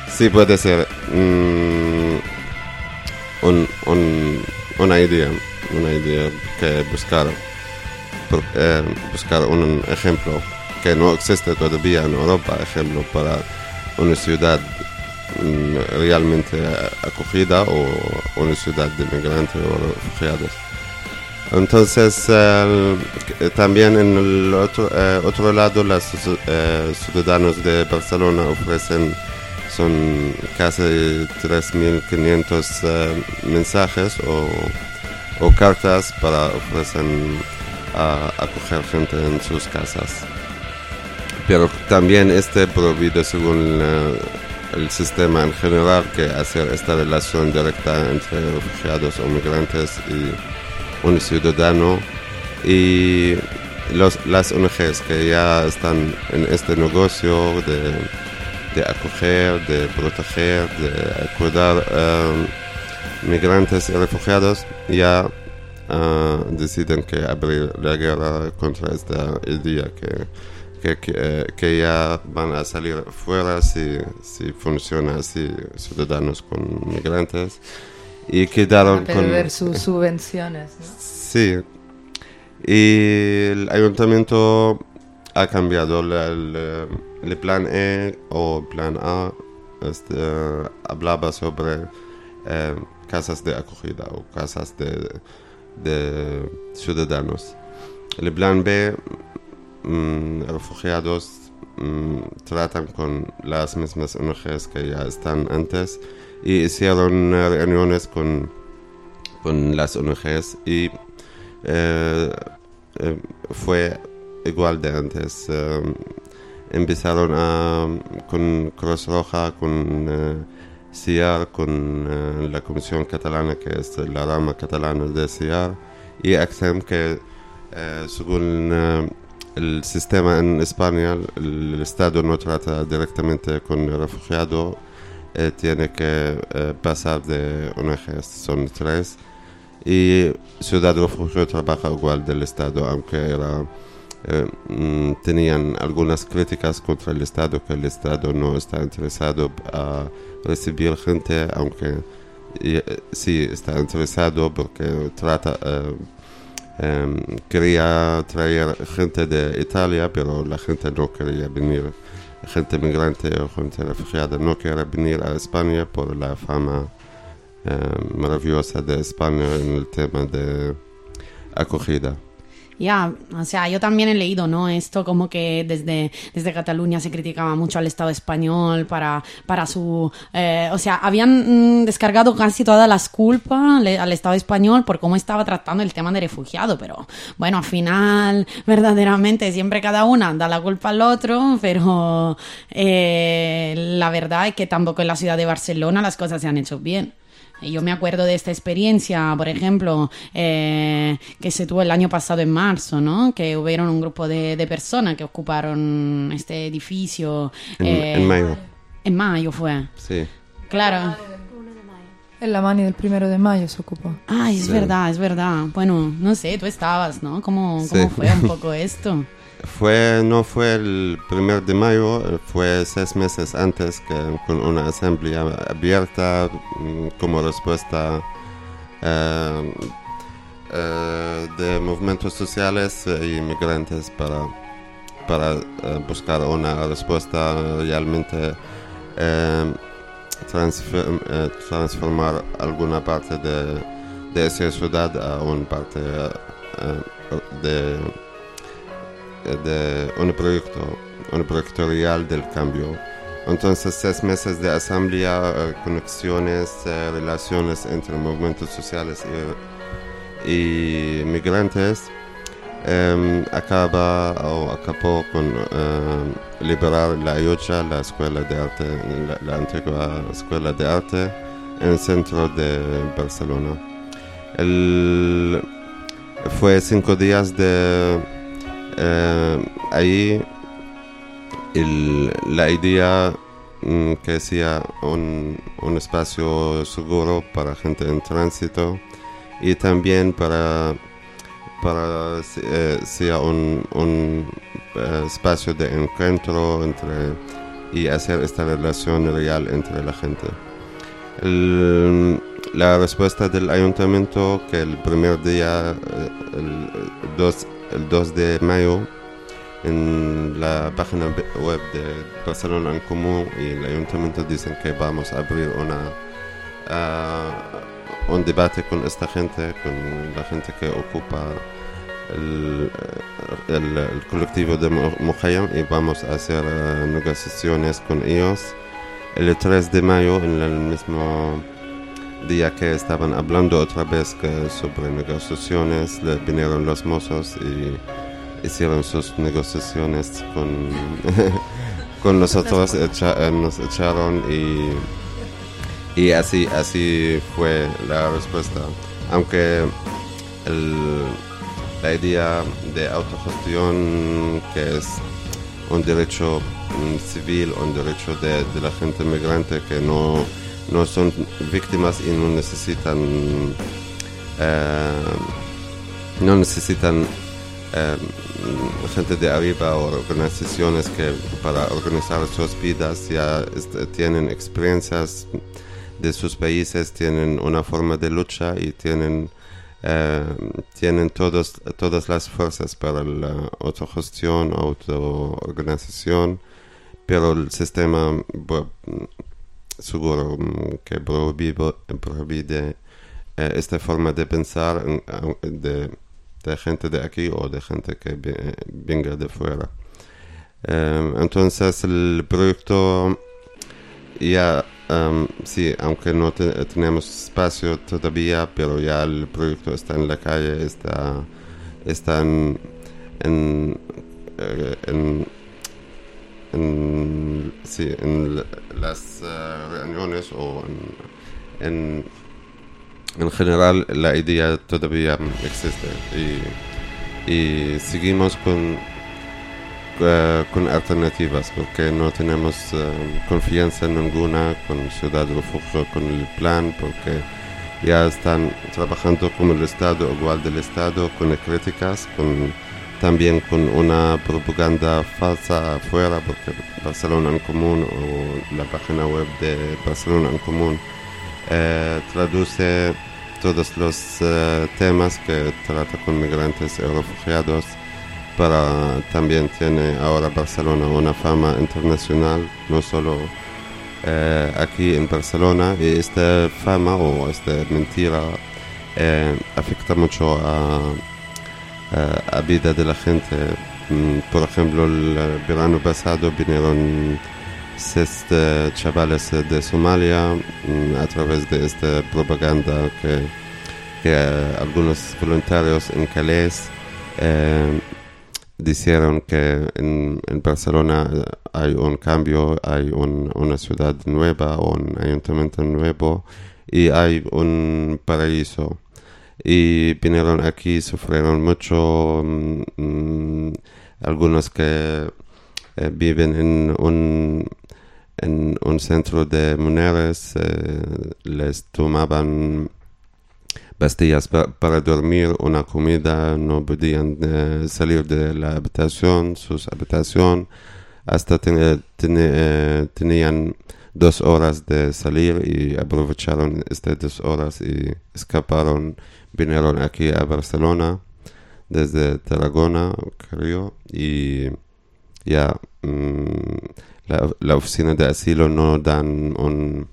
sí puede ser mm, un, un, una idea, una idea que buscar, por, eh, buscar un ejemplo que no existe todavía en Europa, ejemplo para una ciudad mm, realmente acogida o una ciudad de migrantes o refugiados. Entonces, eh, también en el otro, eh, otro lado, los eh, ciudadanos de Barcelona ofrecen, son casi tres mil quinientos eh, mensajes o, o cartas para ofrecer a acoger gente en sus casas. Pero también este prohibido según eh, el sistema en general que hacer esta relación directa entre refugiados o migrantes y un ciudadano, y los, las O N Ges que ya están en este negocio de, de acoger, de proteger, de cuidar eh, migrantes y refugiados, ya uh, deciden que abrir la guerra contra esta idea que, que, que, eh, que ya van a salir fuera si, si funciona así ciudadanos con migrantes. Y quedaron para perder con sus subvenciones, ¿no? Sí, y el ayuntamiento ha cambiado el, el, el plan E o plan A, este, uh, hablaba sobre eh, casas de acogida o casas de, de ciudadanos. El plan B, mm, refugiados, mm, tratan con las mismas O N Ges que ya están antes, y hicieron reuniones con, con las O N Ges y eh, eh, fue igual de antes. Eh, empezaron a, con Cruz Roja, con eh, C I A R, con eh, la Comisión Catalana, que es la rama catalana de C I A R, y ACCEM, que eh, según eh, el sistema en España, el, el Estado no trata directamente con el refugiado. Eh, tiene que eh, pasar de O N Ges, son tres, y Ciudad Refugio trabaja igual del Estado, aunque era, eh, mm, tenían algunas críticas contra el Estado, que el Estado no está interesado a recibir gente, aunque y, eh, sí está interesado porque trata, eh, eh, quería traer gente de Italia, pero la gente no quería venir. Gente migrante o gente refugiada no quiere venir a España por la fama eh, maravillosa de España en el tema de acogida. Ya, yeah, o sea, yo también he leído, ¿no? Esto como que desde, desde Cataluña se criticaba mucho al Estado español para, para su... Eh, o sea, habían mm, descargado casi todas las culpas le, al Estado español por cómo estaba tratando el tema de refugiado, pero bueno, al final, verdaderamente, siempre cada una da la culpa al otro, pero eh, la verdad es que tampoco en la ciudad de Barcelona las cosas se han hecho bien. Yo me acuerdo de esta experiencia, por ejemplo, eh, que se tuvo el año pasado en marzo, ¿no? Que hubieron un grupo de, de personas que ocuparon este edificio. En, eh, en mayo. En mayo fue. Sí. Claro. En la mani del primero de mayo se ocupó. Ay, es Sí. verdad, es verdad. Bueno, no sé, tú estabas, ¿no? ¿Cómo, Sí. cómo fue un poco esto? Fue, no fue el primero de mayo, fue seis meses antes, que con una asamblea abierta mm, como respuesta eh, eh, de movimientos sociales y migrantes para, para eh, buscar una respuesta realmente eh, transfer- eh, transformar alguna parte de, de esa ciudad a una parte eh, de de un proyecto, un proyecto real del cambio. Entonces, seis meses de asamblea, eh, conexiones, eh, relaciones entre movimientos sociales y, y migrantes, eh, acaba o acabó con eh, liberar la Llotja, la escuela de arte, la, la antigua escuela de arte, en el centro de Barcelona. El, fue cinco días de Eh, ahí el, la idea mm, que sea un, un espacio seguro para gente en tránsito y también para para eh, sea un, un eh, espacio de encuentro entre y hacer esta relación real entre la gente. El, la respuesta del ayuntamiento, que el primer día, el dos, el dos de mayo, en la página web de Barcelona en Común y el ayuntamiento dicen que vamos a abrir una, uh, un debate con esta gente, con la gente que ocupa el, el, el colectivo de Mukhayyam, y vamos a hacer uh, negociaciones con ellos. El tres de mayo, en el mismo día que estaban hablando otra vez que sobre negociaciones, le vinieron los mozos y hicieron sus negociaciones con, con nosotros, echa, nos echaron y, y así, así fue la respuesta. Aunque el, la idea de autogestión, que es un derecho um, civil, un derecho de, de la gente migrante que no, no son víctimas y no necesitan, eh, no necesitan Eh, gente de arriba o organizaciones que para organizar sus vidas ya est- tienen experiencias de sus países, tienen una forma de lucha y tienen eh, tienen todos, todas las fuerzas para la autogestión, autoorganización, pero el sistema bu- seguro que prohíbe, prohíbe eh, esta forma de pensar de de gente de aquí o de gente que venga de fuera. Um, entonces el proyecto ya, um, sí, aunque no te, tenemos espacio todavía, pero ya el proyecto está en la calle, está, está en, en, en, en, sí, en las uh, reuniones o en, en En general, la idea todavía existe y, y seguimos con, uh, con alternativas porque no tenemos uh, confianza ninguna con Ciudad Refugio, con el plan, porque ya están trabajando con el Estado, igual del Estado, con críticas, con, también con una propaganda falsa afuera, porque Barcelona en Común o la página web de Barcelona en Común Eh, traduce todos los uh, temas que trata con migrantes y refugiados, para también tiene ahora Barcelona una fama internacional, no solo eh, aquí en Barcelona, y esta fama o esta mentira eh, afecta mucho a, a, a vida de la gente. Mm, por ejemplo, el verano pasado vinieron seis uh, chavales de Somalia um, a través de esta propaganda que, que uh, algunos voluntarios en Calais eh, dijeron que en, en Barcelona hay un cambio, hay un, una ciudad nueva, un ayuntamiento nuevo y hay un paraíso. Y vinieron aquí, sufrieron mucho, um, algunos que eh, viven en un en un centro de mujeres, eh, les tomaban pastillas pa- para dormir, una comida, no podían eh, salir de la habitación, sus habitación, hasta ten- ten- eh, tenían dos horas de salir y aprovecharon estas dos horas y escaparon, vinieron aquí a Barcelona desde Tarragona, creo, y ya mm, la, la oficina de asilo no dan un,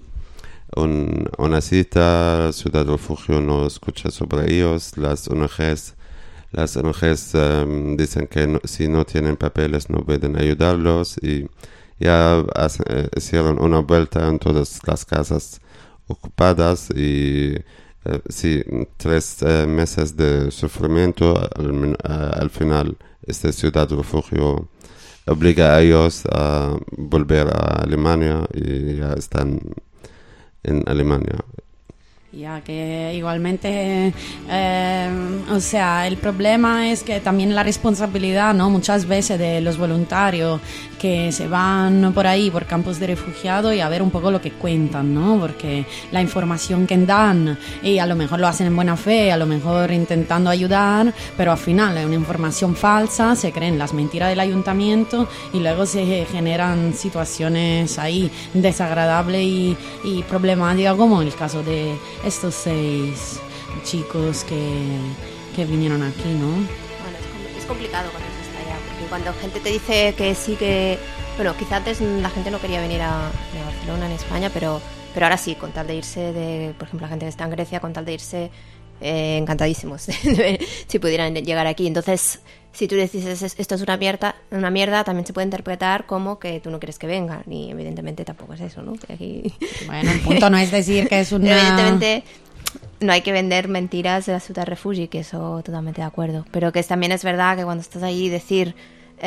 un, una cita, Ciudad Refugio no escucha sobre ellos, las O N Ges, las O N Ges um, dicen que no, si no tienen papeles no pueden ayudarlos y ya hace, eh, hicieron una vuelta en todas las casas ocupadas y eh, sí, tres eh, meses de sufrimiento, al, al final esta Ciudad Refugio obliga a ellos a volver a Alemania y ya están en Alemania. Ya que igualmente, eh, o sea, el problema es que también la responsabilidad, ¿no? Muchas veces de los voluntarios que se van por ahí, por campos de refugiados y a ver un poco lo que cuentan, ¿no? Porque la información que dan, y a lo mejor lo hacen en buena fe, a lo mejor intentando ayudar, pero al final es una información falsa, se creen las mentiras del ayuntamiento y luego se generan situaciones ahí desagradables y, y problemáticas, como el caso de estos seis chicos que, que vinieron aquí, ¿no? Bueno, es, es complicado cuando se está allá, porque cuando gente te dice que sí que... Bueno, quizá antes la gente no quería venir a, a Barcelona, en España, pero, pero ahora sí, con tal de irse, de, por ejemplo, la gente que está en Grecia, con tal de irse, eh, encantadísimos si pudieran llegar aquí. Entonces, si tú dices esto es una mierda, una mierda, también se puede interpretar como que tú no quieres que vengan, y evidentemente tampoco es eso, ¿no? Que aquí... Bueno, el punto no es decir que es una... Evidentemente no hay que vender mentiras de la ciudad refugi, que eso totalmente de acuerdo, pero que también es verdad que cuando estás ahí decir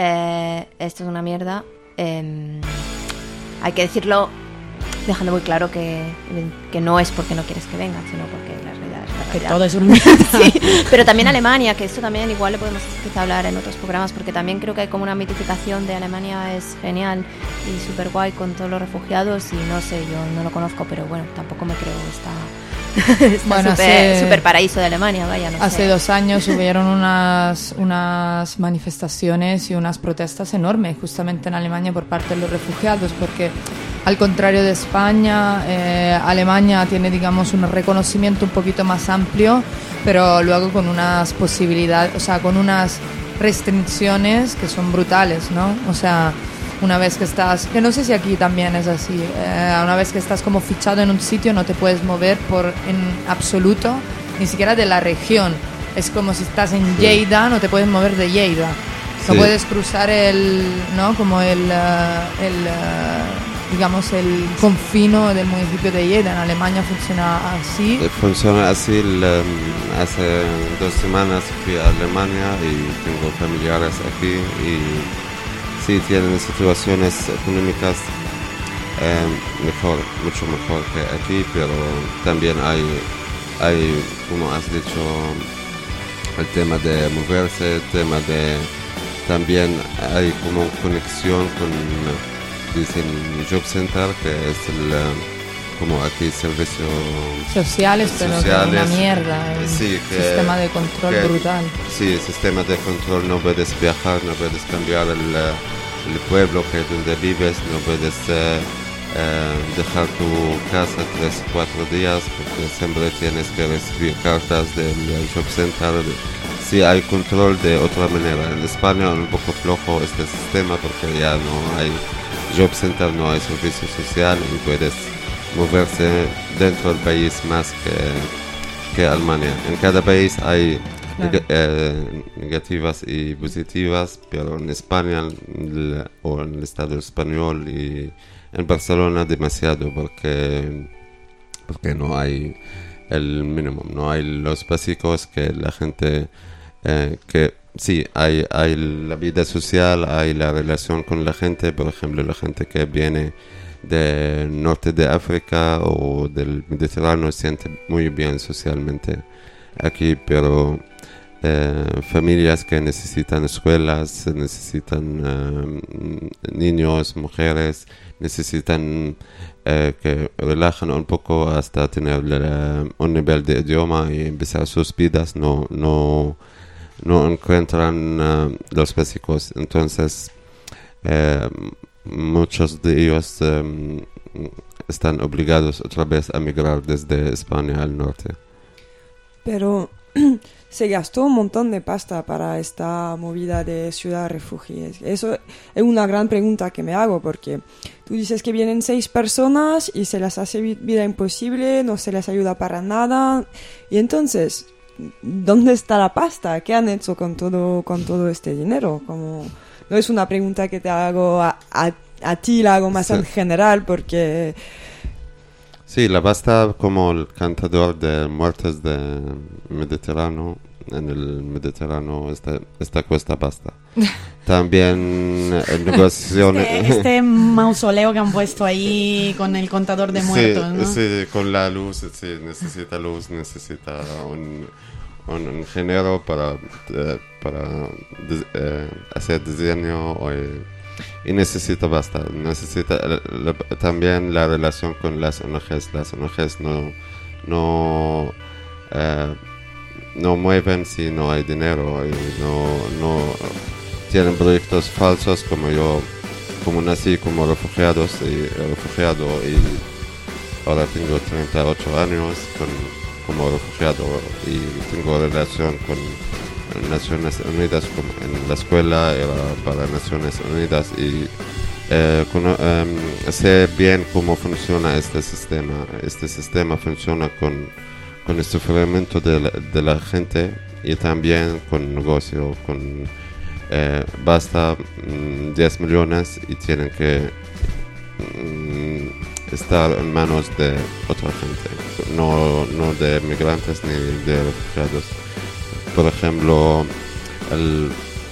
eh, esto es una mierda, eh, hay que decirlo dejando muy claro que, que no es porque no quieres que vengan, sino porque la realidad es la realidad. Que todo es una mierda. Sí, pero también Alemania, que esto también igual le podemos empezar a hablar en otros programas, porque también creo que hay como una mitificación de Alemania es genial y súper guay con todos los refugiados, y no sé, yo no lo conozco, pero bueno, tampoco me creo esta... Bueno, super, hace, super paraíso de Alemania, vaya, no hace sé. dos años hubieron unas, unas manifestaciones y unas protestas enormes justamente en Alemania por parte de los refugiados, porque al contrario de España, eh, Alemania tiene, digamos, un reconocimiento un poquito más amplio, pero luego con unas posibilidades, o sea, con unas restricciones que son brutales, ¿no? O sea, una vez que estás, que no sé si aquí también es así, eh, una vez que estás como fichado en un sitio no te puedes mover por en absoluto, ni siquiera de la región. Es como si estás en Lleida, no te puedes mover de Lleida. No Sí. puedes cruzar el, ¿no? Como el, uh, el uh, digamos, el confino del municipio de Lleida. En Alemania funciona así. Funciona así. El, um, hace dos semanas fui a Alemania y tengo familiares aquí y sí tienen situaciones económicas eh, mejor, mucho mejor que aquí, pero también hay, hay, como has dicho, el tema de moverse, el tema de también hay como conexión con, dicen, Job Center, que es el, como aquí servicio Sociales, pero que sociales. una mierda. El Sí, que, sistema de control que, brutal. Sí, el sistema de control, no puedes viajar, no puedes cambiar el, el pueblo que donde vives, no puedes eh, eh, dejar tu casa tres, cuatro días, porque siempre tienes que recibir cartas del Job Center. Sí, hay control de otra manera. En España es un poco flojo este sistema porque ya no hay Job Center, no hay servicio social y puedes moverse dentro del país más que, que Alemania. En cada país hay Claro. neg- eh, negativas y positivas, pero en España el- o en el Estado español y en Barcelona demasiado porque, porque no hay el mínimo, no hay los básicos que la gente, eh, que sí, hay, hay la vida social, hay la relación con la gente, por ejemplo, la gente que viene del norte de África o del Mediterráneo se siente muy bien socialmente aquí, pero eh, familias que necesitan escuelas, necesitan eh, niños, mujeres, necesitan eh, que relajan un poco hasta tener eh, un nivel de idioma y empezar sus vidas, no, no, no encuentran eh, los básicos. Entonces, eh, muchos de ellos eh, están obligados otra vez a migrar desde España al norte. Pero se gastó un montón de pasta para esta movida de ciudad refugio. Eso es una gran pregunta que me hago, porque tú dices que vienen seis personas y se les hace vi- vida imposible, no se les ayuda para nada. Y entonces, ¿dónde está la pasta? ¿Qué han hecho con todo, con todo este dinero? Como, no es una pregunta que te hago a, a, a ti, la hago más Sí. en general, porque... Sí, la pasta como el cantador de muertes del Mediterráneo en el Mediterráneo, esta, esta costa basta. También en negociaciones... Este, este mausoleo que han puesto ahí con el contador de muertos, sí, ¿no? Sí, con la luz, sí, necesita luz, necesita un, un ingeniero para, eh, para eh, hacer diseño y, y necesita basta. Necesita eh, la, también la relación con las O N Ges. Las O N Ges no, no, eh, no mueven si no hay dinero y no... no tienen proyectos falsos, como yo, como nací como refugiados y refugiado y ahora tengo treinta y ocho años con, como refugiado y tengo relación con Naciones Unidas, como en la escuela era para Naciones Unidas y eh, con, eh, sé bien cómo funciona este sistema. Este sistema funciona con, con el sufrimiento de la, de la gente y también con negocio, con Eh, basta mm, diez millones y tienen que mm, estar en manos de otra gente, no, no de migrantes ni de refugiados. Por ejemplo, el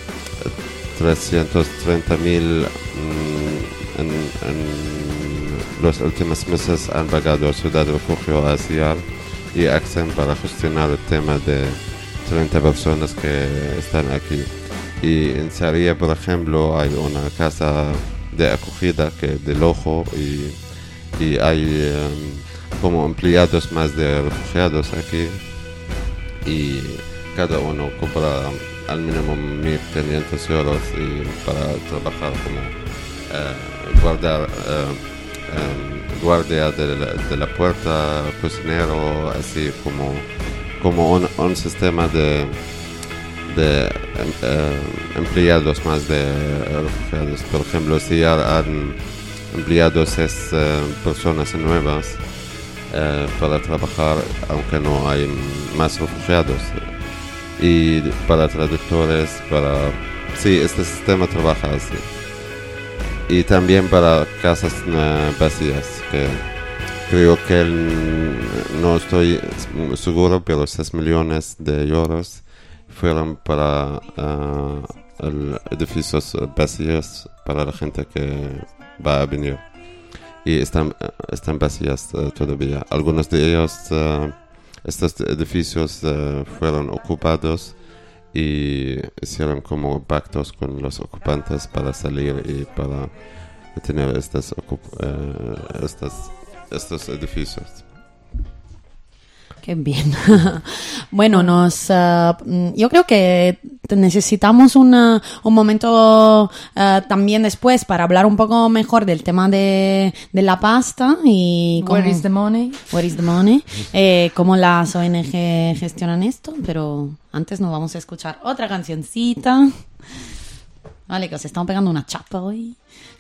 trescientos treinta mil mm, en, en los últimos meses han pagado Ciudad Refugio a C I A R y Accent para gestionar el tema de treinta personas que están aquí. Y en Sarria, por ejemplo, hay una casa de acogida que del ojo y, y hay um, como empleados más de refugiados aquí y cada uno cobra al mínimo mil quinientos euros y para trabajar como uh, guardar, uh, um, guardia de la, de la puerta, cocinero, así como, como un, un sistema de de eh, empleados más de refugiados. Por ejemplo, si ya han empleado seis eh, personas nuevas eh, para trabajar, aunque no hay más refugiados. Y para traductores, para... Sí, este sistema trabaja así. Y también para casas eh, vacías, que creo que el, no estoy seguro, pero seis millones de euros fueron para uh, el edificios vacíos para la gente que va a venir y están, están vacías uh, todavía. Algunos de ellos, uh, estos edificios uh, fueron ocupados y hicieron como pactos con los ocupantes para salir y para tener estas, uh, estas, estos edificios. Qué bien. Bueno, nos, uh, yo creo que necesitamos una, un momento uh, también después para hablar un poco mejor del tema de, de la pasta y cómo, Where is the money? Where is the money? Eh, cómo las O N G gestionan esto, pero antes nos vamos a escuchar otra cancioncita. Vale, que os estamos pegando una chapa hoy.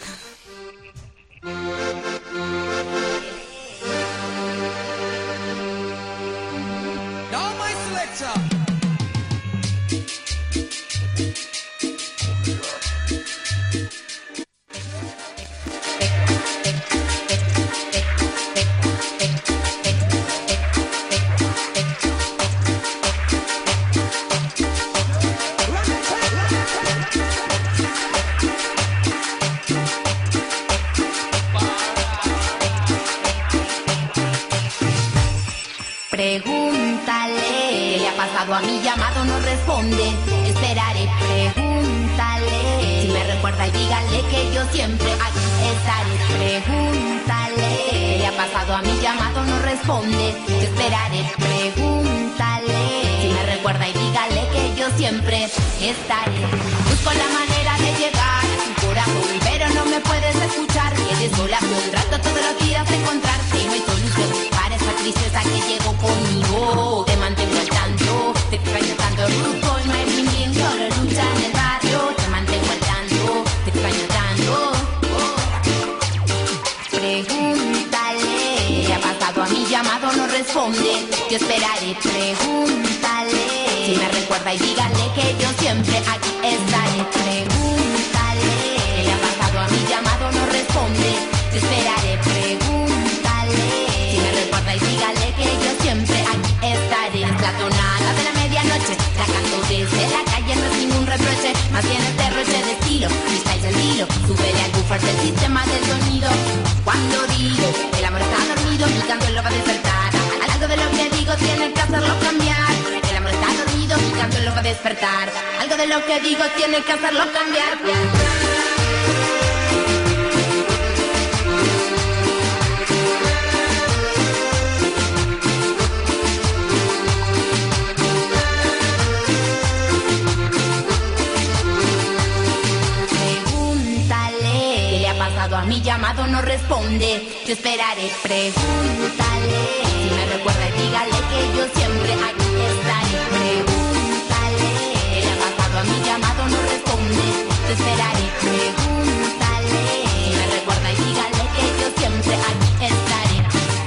Pregúntale, ¿qué le ha pasado a mi llamado? No responde, esperaré, pregúntale. Si me recuerda y dígale que yo siempre aquí estaré. Pregúntale, ¿qué le ha pasado a mi llamado? No responde, esperaré, pregúntale. Si me recuerda y dígale que yo siempre estaré. Busco la manera de llegar a tu corazón, pero no me puedes escuchar. Quieres desolación, trato todos los días de encontrarte y no hay solución para esa tristeza que llegó conmigo. Te mantengo al tanto, te extraño tanto, ruso y no hay bling bling, solo lucha en el barrio. Te mantengo al tanto, te extraño tanto. Pregúntale, ¿qué ha pasado a mi llamado? No responde, yo esperaré, pregúntale. Si me recuerda y dígale que yo siempre aquí estaré. Pregúntale, ¿qué le ha pasado a mi llamado? No responde, yo esperaré, pregúntale. Si me recuerda y dígale que yo siempre aquí estaré. Es la tonada de la medianoche, la fuerte el sistema del sonido. Cuando digo el amor está dormido, mi canción lo va a despertar. Algo de lo que digo tiene que hacerlo cambiar. El amor está dormido, mi canción lo va a despertar. Algo de lo que digo tiene que hacerlo cambiar. A mi llamado no responde, yo esperaré, pregúntale. Si me recuerda, dígale que yo siempre aquí estaré. Pregúntale. ¿Qué le ha pasado a mi llamado? No responde, yo esperaré, pregúntale. Si me recuerda, dígale que yo siempre aquí estaré.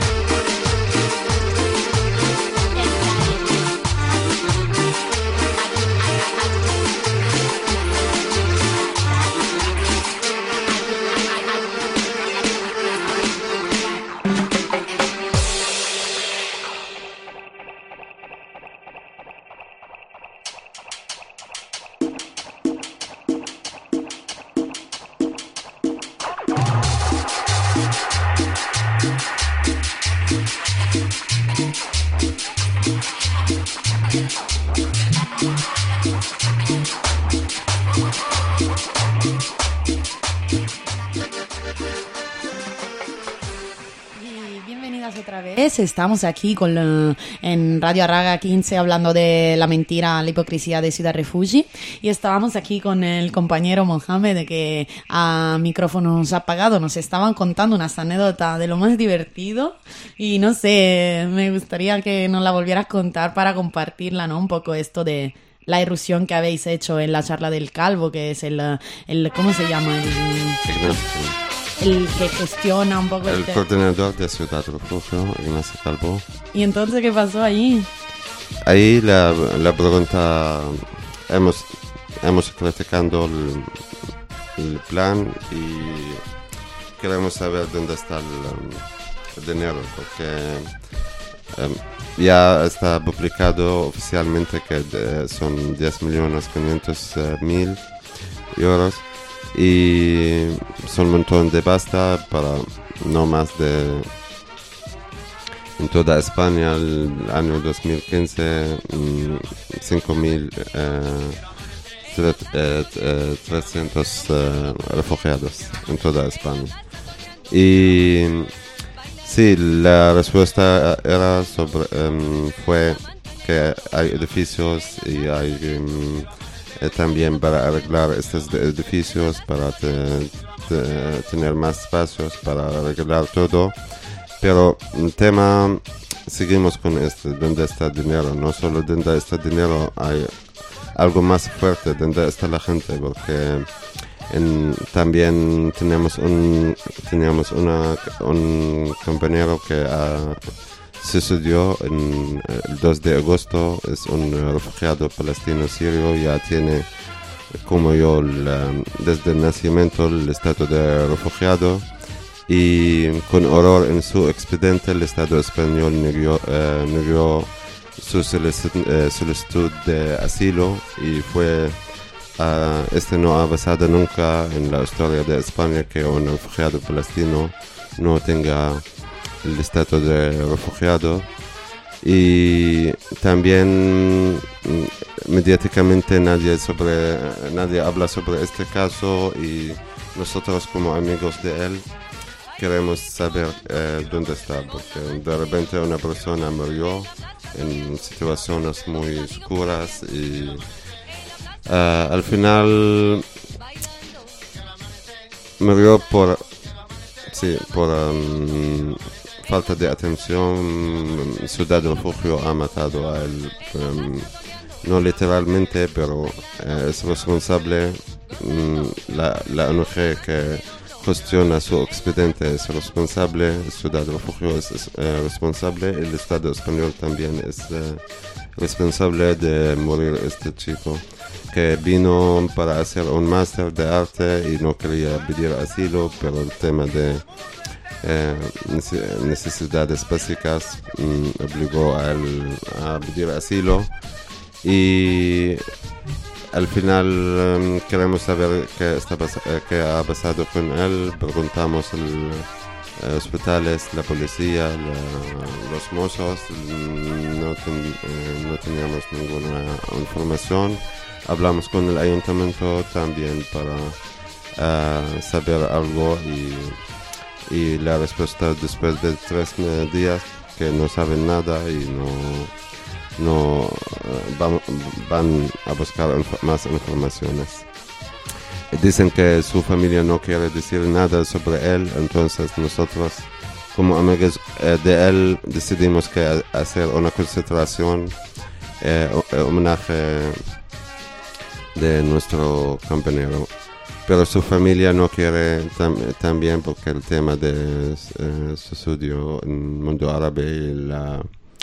Estamos aquí con la, en Radio Arraga quince hablando de la mentira, la hipocresía de Ciudad Refugi, y estábamos aquí con el compañero Mohamed que a micrófonos apagados nos estaban contando unas anécdotas de lo más divertido y no sé, me gustaría que nos la volvieras a contar para compartirla, ¿no? Un poco esto de la irrupción que habéis hecho en la charla del Calvo, que es el, el ¿cómo se llama? El, el que gestiona un poco el, el el te- coordinador de Ciudad Refugio, Ignacio Calvo. ¿Y entonces qué pasó allí? Ahí la, la pregunta, hemos, hemos criticando el, el plan y queremos saber dónde está el, el dinero, porque um, ya está publicado oficialmente que de, son diez millones quinientos mil euros. Y son un montón de pasta para no más de en toda España el año dos mil quince cinco mil trescientos refugiados en toda España. Y sí, la respuesta era sobre um, fue que hay edificios y hay um, Eh, también para arreglar estos edificios, para te, te, tener más espacios, para arreglar todo. Pero el tema, seguimos con este, ¿dónde está el dinero? No solo dónde está el dinero, hay algo más fuerte, ¿dónde está la gente? Porque en, también tenemos un, teníamos una, un compañero que ha sucedió en el dos de agosto, es un refugiado palestino sirio, ya tiene como yo la, desde el nacimiento el estatus de refugiado y con horror en su expediente el Estado español negó, eh, negó su solicitud, eh, solicitud de asilo y fue uh, este no ha pasado nunca en la historia de España que un refugiado palestino no tenga el estatus de refugiado. Y también mediáticamente nadie sobre nadie habla sobre este caso y nosotros como amigos de él queremos saber eh, dónde está, porque de repente una persona murió en situaciones muy oscuras y uh, al final murió por sí por um, falta de atención. Ciudad Refugio ha matado a él, um, no literalmente, pero eh, es responsable. Um, la, la O N G que gestiona su expediente es responsable, Ciudad Refugio es, es eh, responsable, el Estado español también es eh, responsable de morir este chico, que vino para hacer un máster de arte y no quería pedir asilo, pero el tema de Eh, necesidades básicas um, obligó a él a pedir asilo y al final um, queremos saber qué, está pas- eh, qué ha pasado con él. Preguntamos a los hospitales, la policía, la, los mozos. No, ten- eh, no teníamos ninguna información. Hablamos con el ayuntamiento también para uh, saber algo y, y la respuesta después de tres eh, días que no saben nada y no, no uh, van, van a buscar inf- más informaciones. Dicen que su familia no quiere decir nada sobre él, entonces nosotros como amigos eh, de él decidimos que a- hacer una concentración, eh, o- homenaje de nuestro compañero. Pero su familia no quiere tam- también porque el tema de eh, suicidio en el mundo árabe y la,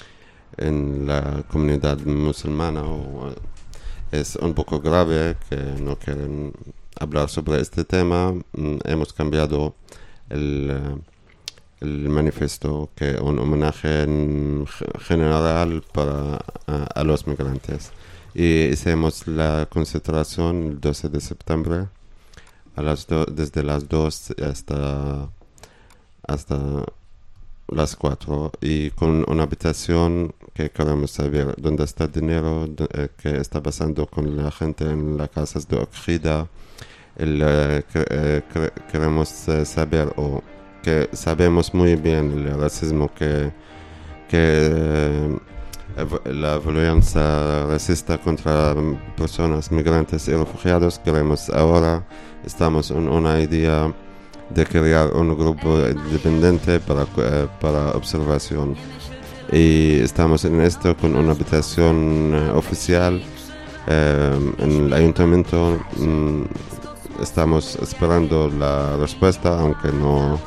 en la comunidad musulmana o, es un poco grave, que no quieren hablar sobre este tema. Mm, hemos cambiado el, eh, el manifiesto, que un homenaje en ge- general para a, a los migrantes. Y hicimos la concentración el doce de septiembre a las do- desde las dos hasta hasta las cuatro, y con una habitación que queremos saber dónde está el dinero, d- eh, qué está pasando con la gente en las casas de acogida. El, eh, que- eh, que- queremos eh, saber, o que sabemos muy bien el racismo que, que eh, ev- la violencia racista contra personas migrantes y refugiados. Queremos ahora, estamos en una idea de crear un grupo independiente para, eh, para observación, y estamos en esto con una habitación eh, oficial eh, en el ayuntamiento. mm, Estamos esperando la respuesta, aunque no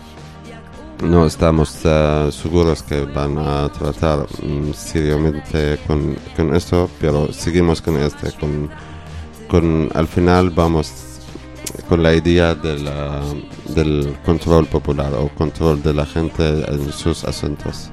no estamos uh, seguros que van a tratar um, seriamente con, con esto, pero seguimos con este, con, con al final vamos con la idea de la, del control popular o control de la gente en sus asuntos.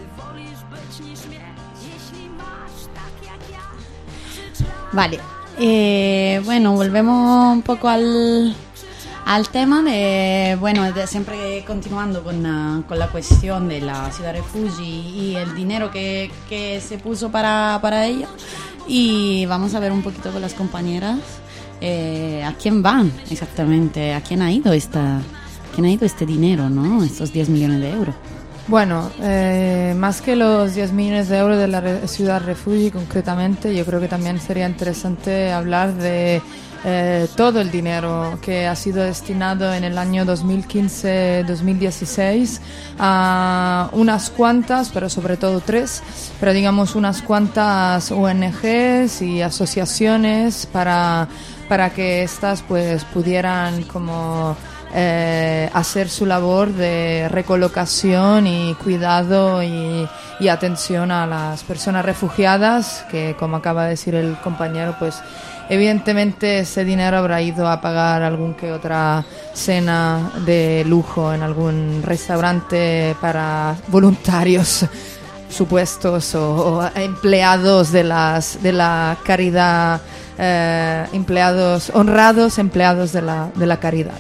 Vale, eh, bueno, volvemos un poco al, al tema de, bueno, de siempre continuando con, uh, con la cuestión de la ciudad refugi y el dinero que, que se puso para, para ello. Y vamos a ver un poquito con las compañeras eh, a quién van exactamente, a quién ha ido esta, a quién ha ido este dinero, ¿no? Estos diez millones de euros. Bueno, eh, más que los diez millones de euros de la re- ciudad refugi concretamente, yo creo que también sería interesante hablar de eh, todo el dinero que ha sido destinado en el año dos mil quince dos mil dieciséis a unas cuantas, pero sobre todo tres, pero digamos unas cuantas O N Ges y asociaciones para, para que estas pues pudieran como Eh, hacer su labor de recolocación y cuidado y, y atención a las personas refugiadas, que como acaba de decir el compañero, pues evidentemente ese dinero habrá ido a pagar algún que otra cena de lujo en algún restaurante para voluntarios supuestos o, o empleados de las de la caridad, eh, empleados honrados, empleados de la de la caridad.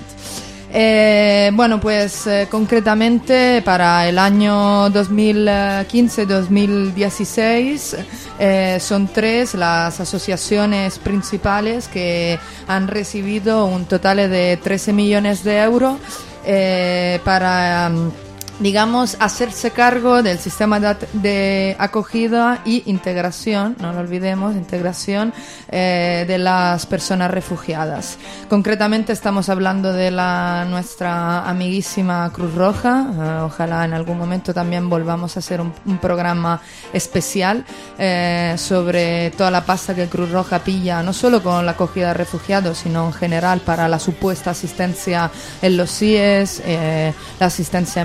Eh, bueno, pues eh, concretamente para el año dos mil quince dos mil dieciséis eh, son tres las asociaciones principales que han recibido un total de trece millones de euros eh, para... Um, digamos, hacerse cargo del sistema de, de acogida y integración, no lo olvidemos, integración eh, de las personas refugiadas. Concretamente estamos hablando de la nuestra amiguísima Cruz Roja. Eh, ojalá en algún momento también volvamos a hacer un, un programa especial eh, sobre toda la pasta que Cruz Roja pilla, no solo con la acogida de refugiados, sino en general para la supuesta asistencia en los C I E S, eh, la asistencia en mar,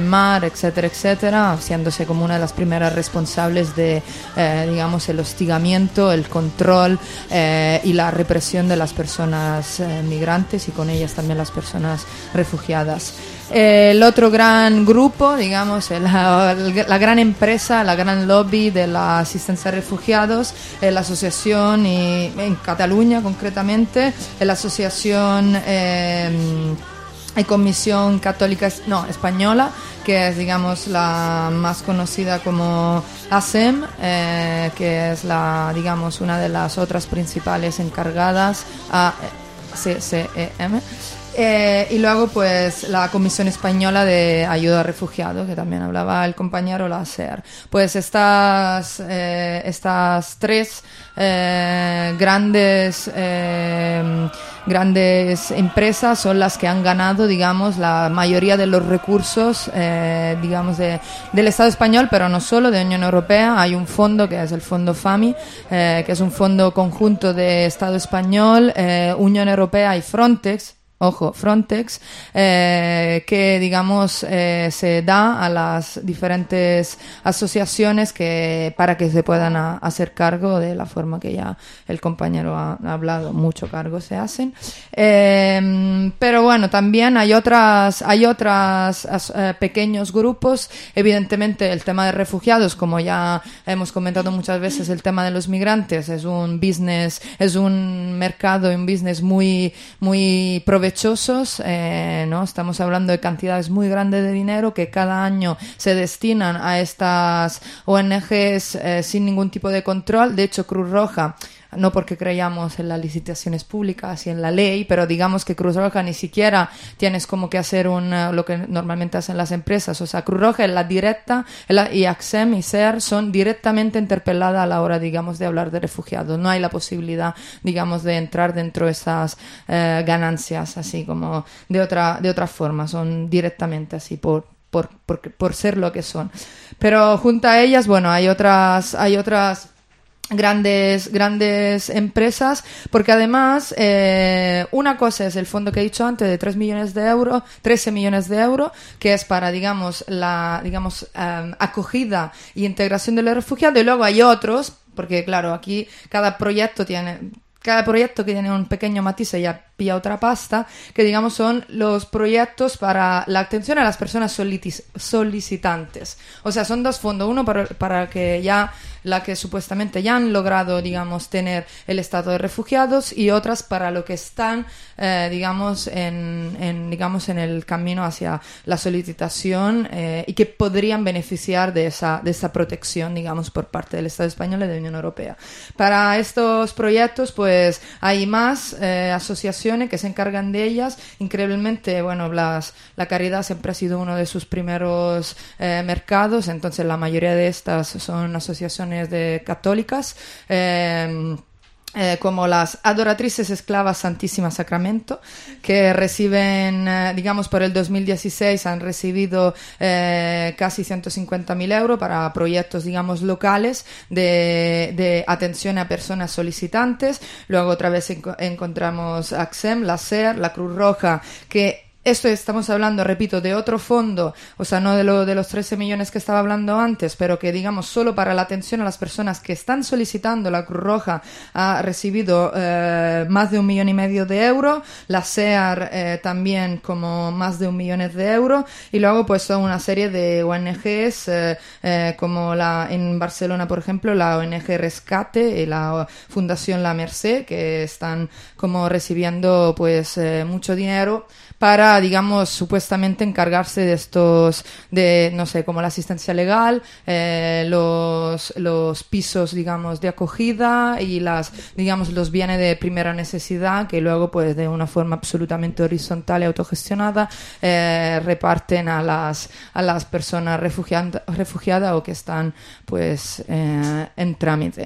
etcétera, etcétera, haciéndose como una de las primeras responsables de, eh, digamos, el hostigamiento, el control eh, y la represión de las personas eh, migrantes y con ellas también las personas refugiadas. Eh, el otro gran grupo, digamos, la, la gran empresa, la gran lobby de la asistencia a refugiados, es la asociación, y, en Cataluña concretamente, es la asociación eh, y Comisión Católica, no, Española, que es, digamos, la más conocida como A S E M, eh, que es la, digamos, una de las otras principales encargadas, A C C E M. Eh, y luego pues la Comisión Española de Ayuda a Refugiados, que también hablaba el compañero, la S E R. Pues estas, eh, estas tres eh, grandes, eh, grandes empresas son las que han ganado, digamos, la mayoría de los recursos, eh, digamos, de, del Estado español, pero no solo, de Unión Europea. Hay un fondo que es el Fondo FAMI, eh, que es un fondo conjunto de Estado español, eh, Unión Europea y Frontex. Ojo, Frontex, eh, que digamos eh, se da a las diferentes asociaciones que para que se puedan a, hacer cargo de la forma que ya el compañero ha, ha hablado, mucho cargo se hacen. Eh, pero bueno, también hay otras, hay otras eh, pequeños grupos. Evidentemente el tema de refugiados, como ya hemos comentado muchas veces, el tema de los migrantes es un business, es un mercado y un business muy, muy provechoso. Eh, ¿no? Estamos hablando de cantidades muy grandes de dinero que cada año se destinan a estas O N Ges eh, sin ningún tipo de control. De hecho, Cruz Roja, no porque creamos en las licitaciones públicas y en la ley, pero digamos que Cruz Roja ni siquiera tienes como que hacer un, lo que normalmente hacen las empresas. O sea, Cruz Roja es la directa, la, y A C S E M y S E R son directamente interpeladas a la hora, digamos, de hablar de refugiados. No hay la posibilidad, digamos, de entrar dentro de esas eh, ganancias, así como de otra, de otra forma. Son directamente así, por Por, por, por ser lo que son. Pero junto a ellas, bueno, hay otras, hay otras grandes grandes empresas, porque además eh, una cosa es el fondo que he dicho antes de tres millones de euros, trece millones de euros, que es para, digamos, la digamos um, acogida y integración de los refugiados, y luego hay otros, porque claro, aquí cada proyecto tiene cada proyecto que tiene un pequeño matiz ya pilla otra pasta, que digamos son los proyectos para la atención a las personas solitis, solicitantes. O sea, son dos fondos, uno para, para que ya la que supuestamente ya han logrado, digamos, tener el estado de refugiados, y otras para lo que están, eh, digamos, en, en, digamos, en el camino hacia la solicitación eh, y que podrían beneficiar de esa, de esa protección, digamos, por parte del Estado español y de la Unión Europea. Para estos proyectos, pues, hay más eh, asociaciones que se encargan de ellas. Increíblemente, bueno, las, la caridad siempre ha sido uno de sus primeros eh, mercados, entonces la mayoría de estas son asociaciones de católicas, eh, Eh, como las Adoratrices Esclavas Santísima Sacramento, que reciben, eh, digamos, por el dos mil dieciséis han recibido eh, casi ciento cincuenta mil euros para proyectos, digamos, locales de, de atención a personas solicitantes. Luego otra vez enco- encontramos A C S E M, la S E R, la Cruz Roja, que esto estamos hablando, repito, de otro fondo, o sea, no de, lo, de los trece millones que estaba hablando antes, pero que, digamos, solo para la atención a las personas que están solicitando, la Cruz Roja ha recibido eh, más de un millón y medio de euros, la S E A R eh, también como más de un millón de euros, y luego pues son una serie de O N Ges, eh, eh, como la en Barcelona, por ejemplo, la O N G Rescate y la Fundación La Merced, que están como recibiendo pues eh, mucho dinero para, digamos, supuestamente encargarse de estos, de, no sé, como la asistencia legal, eh, los, los pisos, digamos, de acogida y las, digamos, los bienes de primera necesidad, que luego, pues, de una forma absolutamente horizontal y autogestionada, eh, reparten a las, a las personas refugiadas refugiadas o que están, pues, eh, en trámite.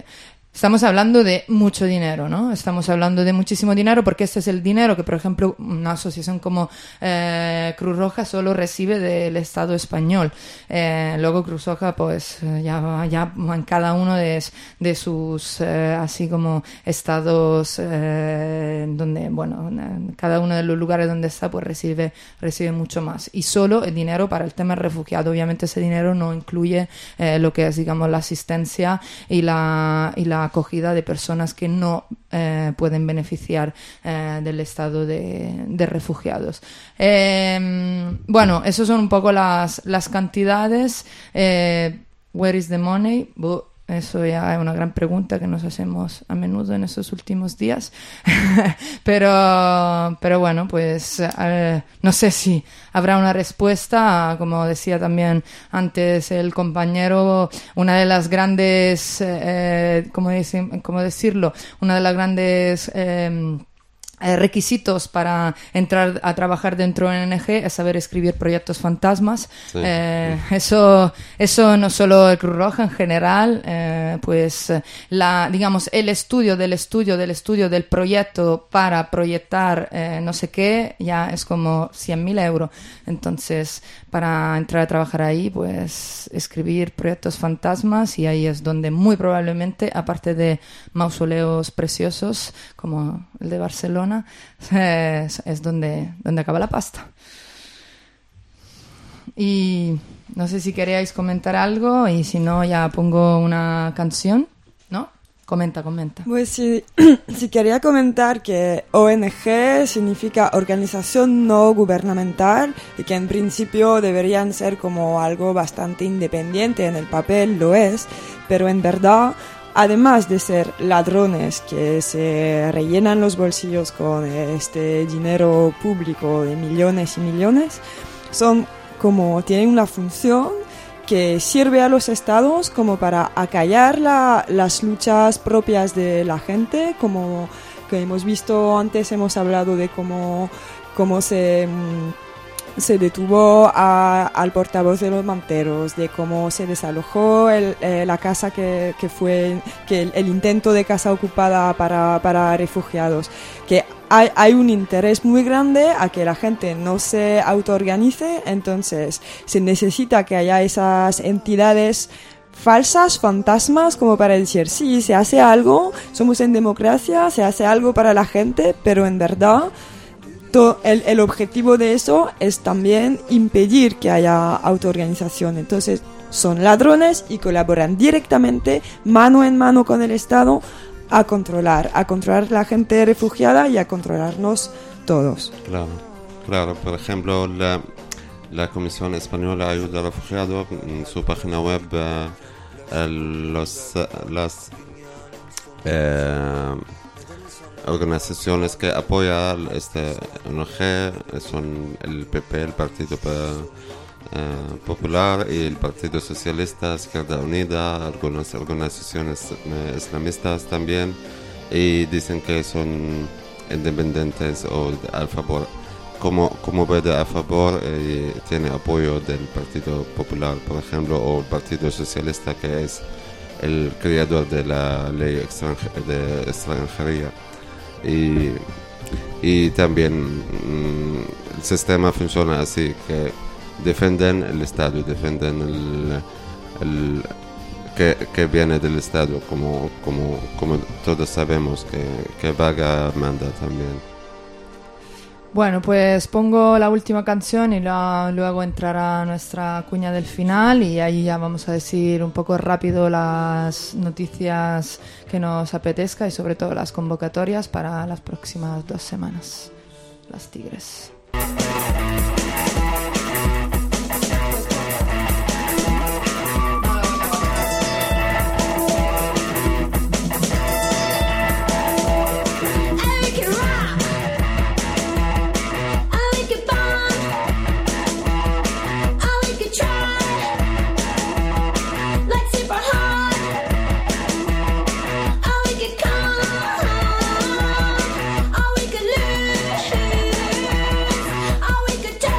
Estamos hablando de mucho dinero, ¿no? Estamos hablando de muchísimo dinero porque este es el dinero que, por ejemplo, una asociación como eh, Cruz Roja solo recibe del Estado español. Eh, luego Cruz Roja, pues, ya, ya en cada uno de, de sus, eh, así como estados, eh, donde, bueno, en cada uno de los lugares donde está, pues recibe, recibe mucho más. Y solo el dinero para el tema refugiado. Obviamente ese dinero no incluye eh, lo que es, digamos, la asistencia y la, y la acogida de personas que no eh, pueden beneficiar eh, del estado de, de refugiados. Eh, bueno, esas son un poco las, las cantidades. Eh, where is the money? Buh. Eso ya es una gran pregunta que nos hacemos a menudo en estos últimos días. pero, pero bueno, pues eh, no sé si habrá una respuesta. Como decía también antes el compañero, una de las grandes, eh, ¿cómo, decir, ¿cómo decirlo? Una de las grandes... Eh, Eh, requisitos para entrar a trabajar dentro de una O N G es saber escribir proyectos fantasmas. Sí, eh, sí. Eso, eso no solo el Cruz Roja en general, eh, pues la, digamos, el estudio del estudio del estudio del proyecto para proyectar eh, no sé qué ya es como cien mil euros. Entonces, para entrar a trabajar ahí, pues escribir proyectos fantasmas, y ahí es donde muy probablemente, aparte de mausoleos preciosos como el de Barcelona, es, es donde, donde acaba la pasta. Y no sé si queríais comentar algo, y si no ya pongo una canción, ¿no? Comenta, comenta. Pues sí, sí quería comentar que O N G significa organización no gubernamental, y que en principio deberían ser como algo bastante independiente. En el papel lo es, pero en verdad, además de ser ladrones que se rellenan los bolsillos con este dinero público de millones y millones, son como, tienen una función que sirve a los estados como para acallar la, las luchas propias de la gente, como que hemos visto antes, hemos hablado de cómo, cómo se... se detuvo a, al portavoz de los manteros, de cómo se desalojó el, eh, la casa que, que fue que el, el intento de casa ocupada para, para refugiados, que hay, hay un interés muy grande a que la gente no se autoorganice. Entonces se necesita que haya esas entidades falsas, fantasmas, como para decir, sí, se hace algo, somos en democracia, se hace algo para la gente, pero en verdad El, el objetivo de eso es también impedir que haya autoorganización. Entonces son ladrones y colaboran directamente, mano en mano con el Estado, a controlar, a controlar la gente refugiada y a controlarnos todos. Claro, claro. Por ejemplo, la, la Comisión Española de Ayuda al Refugiado, en su página web, eh, los, las... Eh, organizaciones que apoyan este O N G son el P P, el Partido uh, Popular, y el Partido Socialista, Izquierda Unida, algunas organizaciones uh, islamistas también, y dicen que son independientes o a favor, como, como verde a favor, eh, tiene apoyo del Partido Popular, por ejemplo, o el Partido Socialista, que es el creador de la ley extranje- de extranjería. Y, y también mmm, el sistema funciona así, que defienden el Estado, defienden el, el que, que viene del Estado, como, como, como todos sabemos que, que Vaga manda también. Bueno, pues pongo la última canción y la, luego entrará nuestra cuña del final, y ahí ya vamos a decir un poco rápido las noticias que nos apetezca y sobre todo las convocatorias para las próximas dos semanas. Las Tigres. We could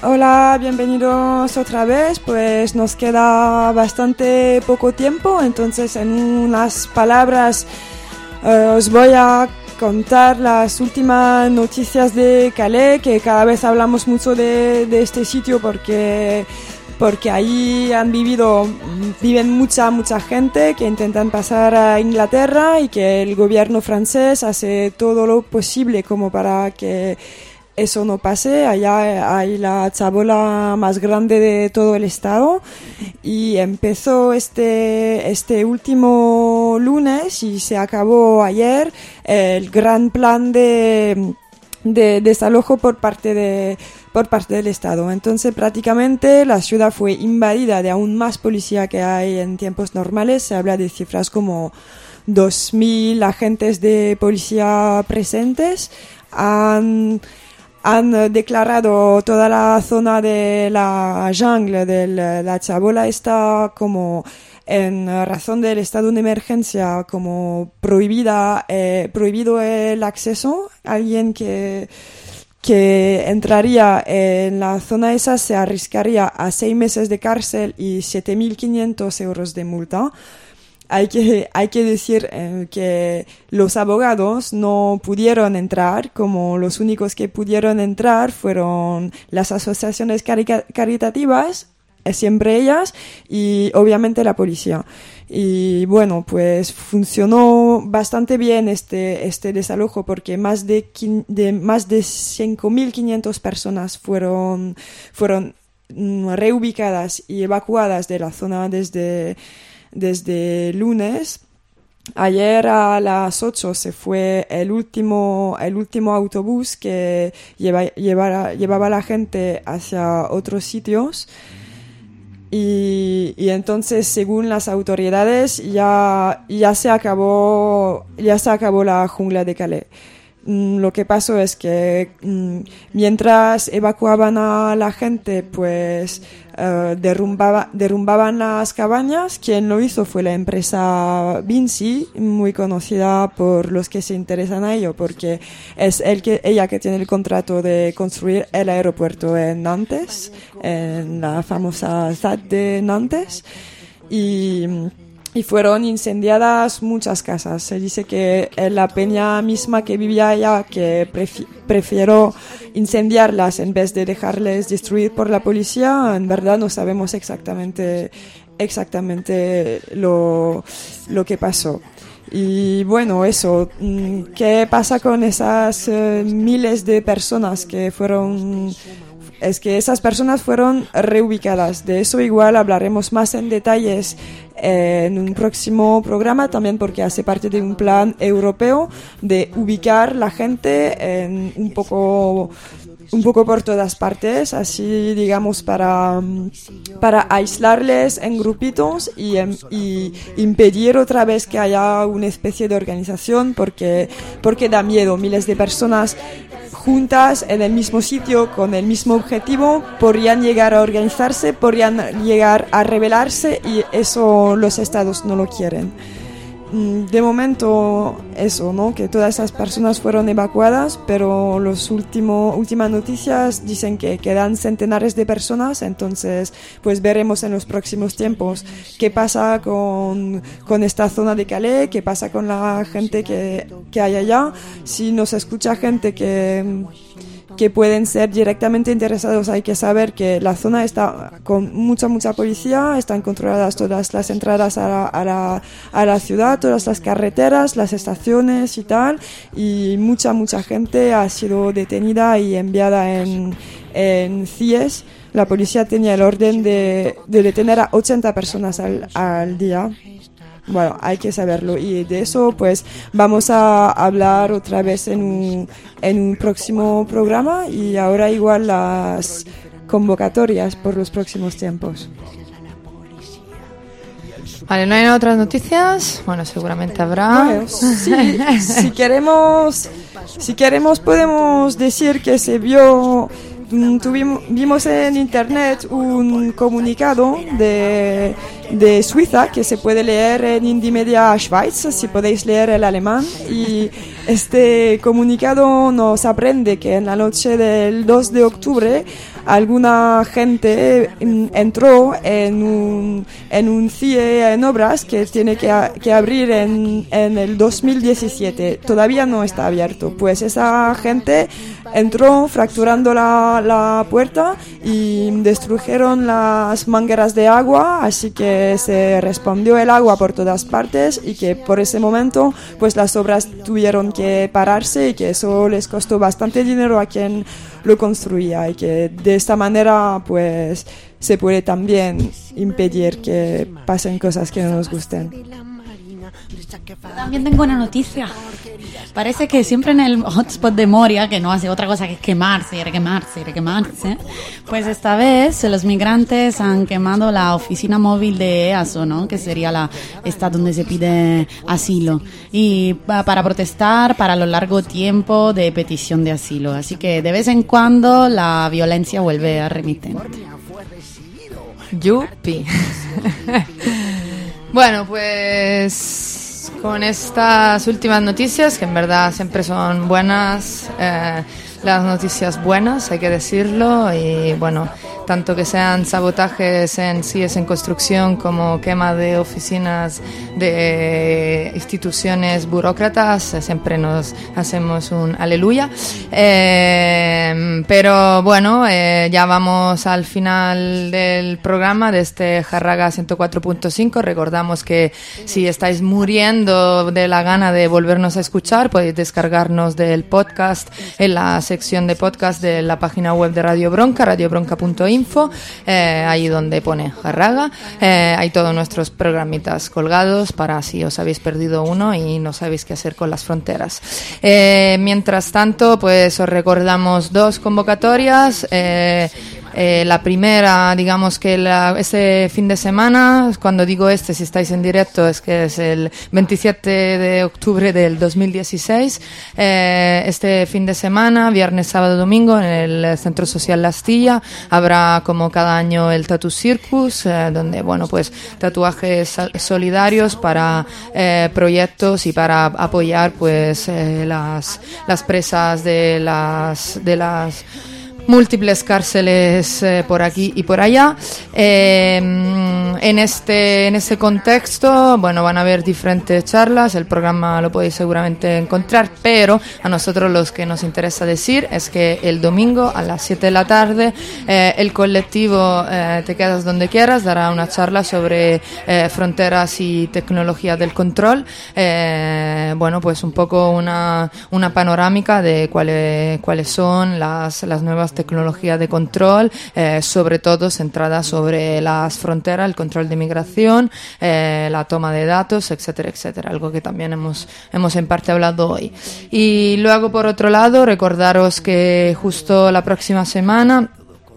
Hola, bienvenidos otra vez. Pues nos queda bastante poco tiempo, entonces en unas palabras eh, os voy a contar las últimas noticias de Calais, que cada vez hablamos mucho de, de este sitio porque porque ahí han vivido, viven mucha, mucha gente que intentan pasar a Inglaterra y que el gobierno francés hace todo lo posible como para que eso no pase. Allá hay la chabola más grande de todo el estado y empezó este, este último lunes y se acabó ayer el gran plan de, de desalojo por parte de por parte del Estado. Entonces prácticamente la ciudad fue invadida de aún más policía que hay en tiempos normales. Se habla de cifras como dos mil agentes de policía presentes. Han, han declarado toda la zona de la jungle, de la chabola, está como en razón del estado de emergencia como prohibida, eh, prohibido el acceso. Alguien que que entraría en la zona esa se arriesgaría a seis meses de cárcel y siete mil quinientos euros de multa. Hay que, hay que decir eh, que los abogados no pudieron entrar, como los únicos que pudieron entrar fueron las asociaciones carica- caritativas, siempre ellas, y obviamente la policía. Y bueno, pues funcionó bastante bien este, este desalojo porque más de, de, más de cinco mil quinientas personas fueron, fueron reubicadas y evacuadas de la zona desde, desde lunes. Ayer a las ocho se fue el último, el último autobús que lleva, llevara, llevaba a la gente hacia otros sitios. Y, y entonces, según las autoridades, ya, ya se acabó, ya se acabó la jungla de Calais. Mm, lo que pasó es que mm, mientras evacuaban a la gente, pues uh, derrumbaba, derrumbaban las cabañas. Quien lo hizo fue la empresa Vinci, muy conocida por los que se interesan a ello, porque es el que, ella que tiene el contrato de construir el aeropuerto en Nantes, en la famosa Z A D de Nantes. Y Y fueron incendiadas muchas casas. Se dice que la peña misma que vivía allá, que prefi- prefirió incendiarlas en vez de dejarles destruir por la policía. En verdad no sabemos exactamente, exactamente lo, lo que pasó. Y bueno, eso, ¿qué pasa con esas eh, miles de personas que fueron... Es que esas personas fueron reubicadas. De eso igual hablaremos más en detalles eh, en un próximo programa, también porque hace parte de un plan europeo de ubicar la gente en un poco, un poco por todas partes, así digamos para, para aislarles en grupitos y, y impedir otra vez que haya una especie de organización, porque, porque da miedo. Miles de personas juntas en el mismo sitio con el mismo objetivo podrían llegar a organizarse, podrían llegar a rebelarse y eso los estados no lo quieren. De momento eso, ¿no? Que todas esas personas fueron evacuadas, pero los últimos últimas noticias dicen que quedan centenares de personas. Entonces pues veremos en los próximos tiempos qué pasa con, con esta zona de Calais, qué pasa con la gente que, que hay allá. Si nos escucha gente que que pueden ser directamente interesados, hay que saber que la zona está con mucha, mucha policía, están controladas todas las entradas a la, a la, a la ciudad, todas las carreteras, las estaciones y tal, y mucha, mucha gente ha sido detenida y enviada en, en C I E S. La policía tenía el orden de, de detener a ochenta personas al, al día. Bueno, hay que saberlo, y de eso pues vamos a hablar otra vez en un, en un próximo programa, y ahora igual las convocatorias por los próximos tiempos. Vale, ¿no hay otras noticias? Bueno, seguramente habrá. Bueno, sí, si queremos, si queremos podemos decir que se vio... Tuvimos, vimos en internet un comunicado de de Suiza, que se puede leer en Indymedia Schweiz, si podéis leer el alemán. Y este comunicado nos aprende que en la noche del dos de octubre alguna gente entró en un, en un C I E en obras que tiene que, a, que abrir en, en el dos mil diecisiete. Todavía no está abierto. Pues esa gente entró fracturando la, la puerta y destruyeron las mangueras de agua, así que se respondió el agua por todas partes y que por ese momento pues las obras tuvieron que pararse y que eso les costó bastante dinero a quien lo construía y que de esta manera pues se puede también impedir que pasen cosas que no nos gusten. También tengo una noticia. Parece que siempre en el hotspot de Moria, que no hace otra cosa que quemarse y requemarse y requemarse, pues esta vez los migrantes han quemado la oficina móvil de E A S O, ¿no? Que sería la esta donde se pide asilo, y para protestar para lo largo tiempo de petición de asilo. Así que de vez en cuando la violencia vuelve a remitente. Yupi. Bueno, pues con estas últimas noticias, que en verdad siempre son buenas, eh, las noticias buenas, hay que decirlo, y bueno, tanto que sean sabotajes en C I E S en construcción como quema de oficinas de instituciones burócratas, siempre nos hacemos un aleluya. Eh, pero bueno, eh, ya vamos al final del programa de este Jarraga ciento cuatro punto cinco. Recordamos que si estáis muriendo de la gana de volvernos a escuchar, podéis descargarnos del podcast en la sección de podcast de la página web de Radio Bronca, radio bronca punto info, eh, ahí donde pone Jarraga, eh, hay todos nuestros programitas colgados para si os habéis perdido uno y no sabéis qué hacer con las fronteras. Eh, mientras tanto, pues os recordamos dos convocatorias. eh, Eh, la primera, digamos que la, este fin de semana, cuando digo este, si estáis en directo, es que es el veintisiete de octubre del dos mil dieciséis. Eh, este fin de semana, viernes, sábado, domingo, en el Centro Social La Astilla, habrá como cada año el Tattoo Circus, eh, donde, bueno, pues tatuajes solidarios para eh, proyectos y para apoyar, pues, eh, las, las presas de las, de las múltiples cárceles eh, por aquí y por allá. Eh, en este en este contexto, bueno, van a haber diferentes charlas, el programa lo podéis seguramente encontrar, pero a nosotros lo que nos interesa decir es que el domingo a las siete de la tarde eh, el colectivo eh, Te Quedas Donde Quieras dará una charla sobre eh, fronteras y tecnología del control. Eh, bueno, pues un poco una, una panorámica de cuáles cuáles son las, las nuevas tecnología de control, eh, sobre todo centrada sobre las fronteras, el control de migración, eh, la toma de datos, etcétera, etcétera, algo que también hemos, hemos en parte hablado hoy. Y luego, por otro lado, recordaros que justo la próxima semana,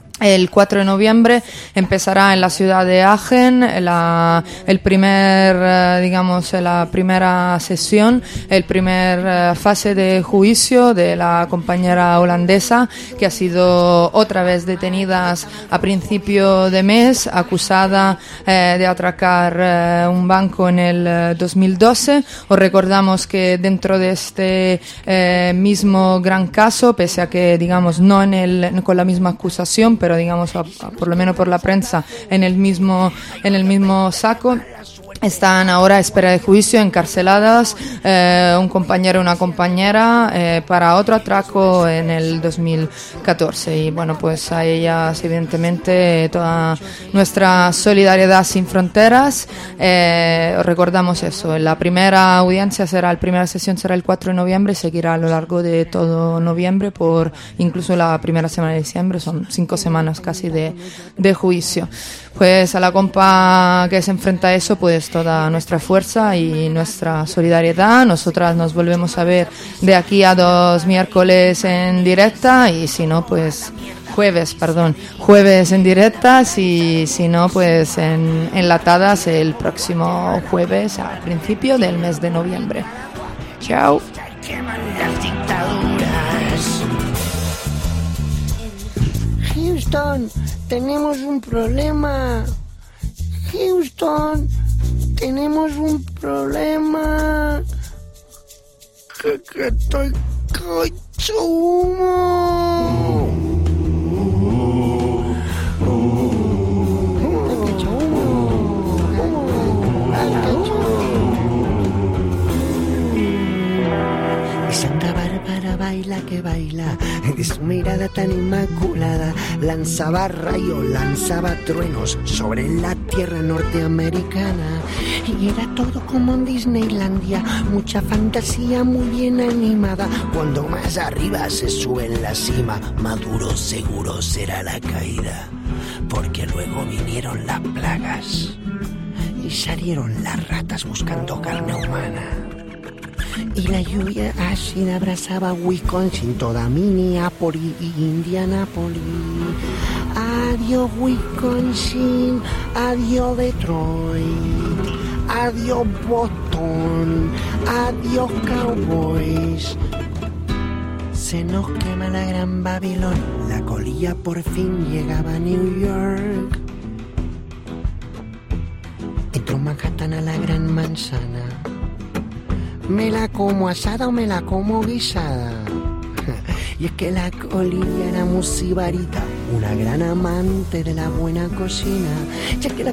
el cuatro de noviembre, empezará en la ciudad de Agen la, el primer, digamos, la primera sesión, el primer fase de juicio de la compañera holandesa que ha sido otra vez detenida a principio de mes, acusada eh, de atracar eh, un banco en el dos mil doce. Os recordamos que dentro de este eh, mismo gran caso, pese a que, digamos, no en el, con la misma acusación, pero pero digamos, a, a, por lo menos por la prensa, en el mismo, en el mismo saco, están ahora a espera de juicio, encarceladas, eh, un compañero y una compañera eh, para otro atraco en el dos mil catorce. Y bueno, pues a ellas evidentemente toda nuestra solidaridad sin fronteras. Eh, recordamos eso, la primera audiencia será, la primera sesión será el cuatro de noviembre, seguirá a lo largo de todo noviembre, por incluso la primera semana de diciembre, son cinco semanas casi de, de juicio. Pues a la compa que se enfrenta a eso, pues toda nuestra fuerza y nuestra solidaridad. Nosotras nos volvemos a ver de aquí a dos miércoles en directa, y si no, pues jueves, perdón, jueves en directa, si, si no, pues en enlatadas el próximo jueves al principio del mes de noviembre. Chao. Houston, tenemos un problema. Houston, tenemos un problema. Que, que estoy cocho humo. Santa Bárbara baila que baila, de su mirada tan inmaculada, lanzaba rayos, lanzaba truenos sobre la tierra norteamericana. Y era todo como en Disneylandia, mucha fantasía muy bien animada. Cuando más arriba se sube en la cima, maduro seguro será la caída, porque luego vinieron las plagas y salieron las ratas buscando carne humana. Y la lluvia ácida abrazaba Wisconsin, toda Minneapolis y Indianapolis. Adiós Wisconsin, adiós Detroit, adiós Boston, adiós Cowboys. Se nos quema la gran Babilón, la colilla por fin llegaba a New York. Entró Manhattan a la gran manzana. ¿Me la como asada o me la como guisada? Y es que la colilla era muy sibarita, una gran amante de la buena cocina, ya que la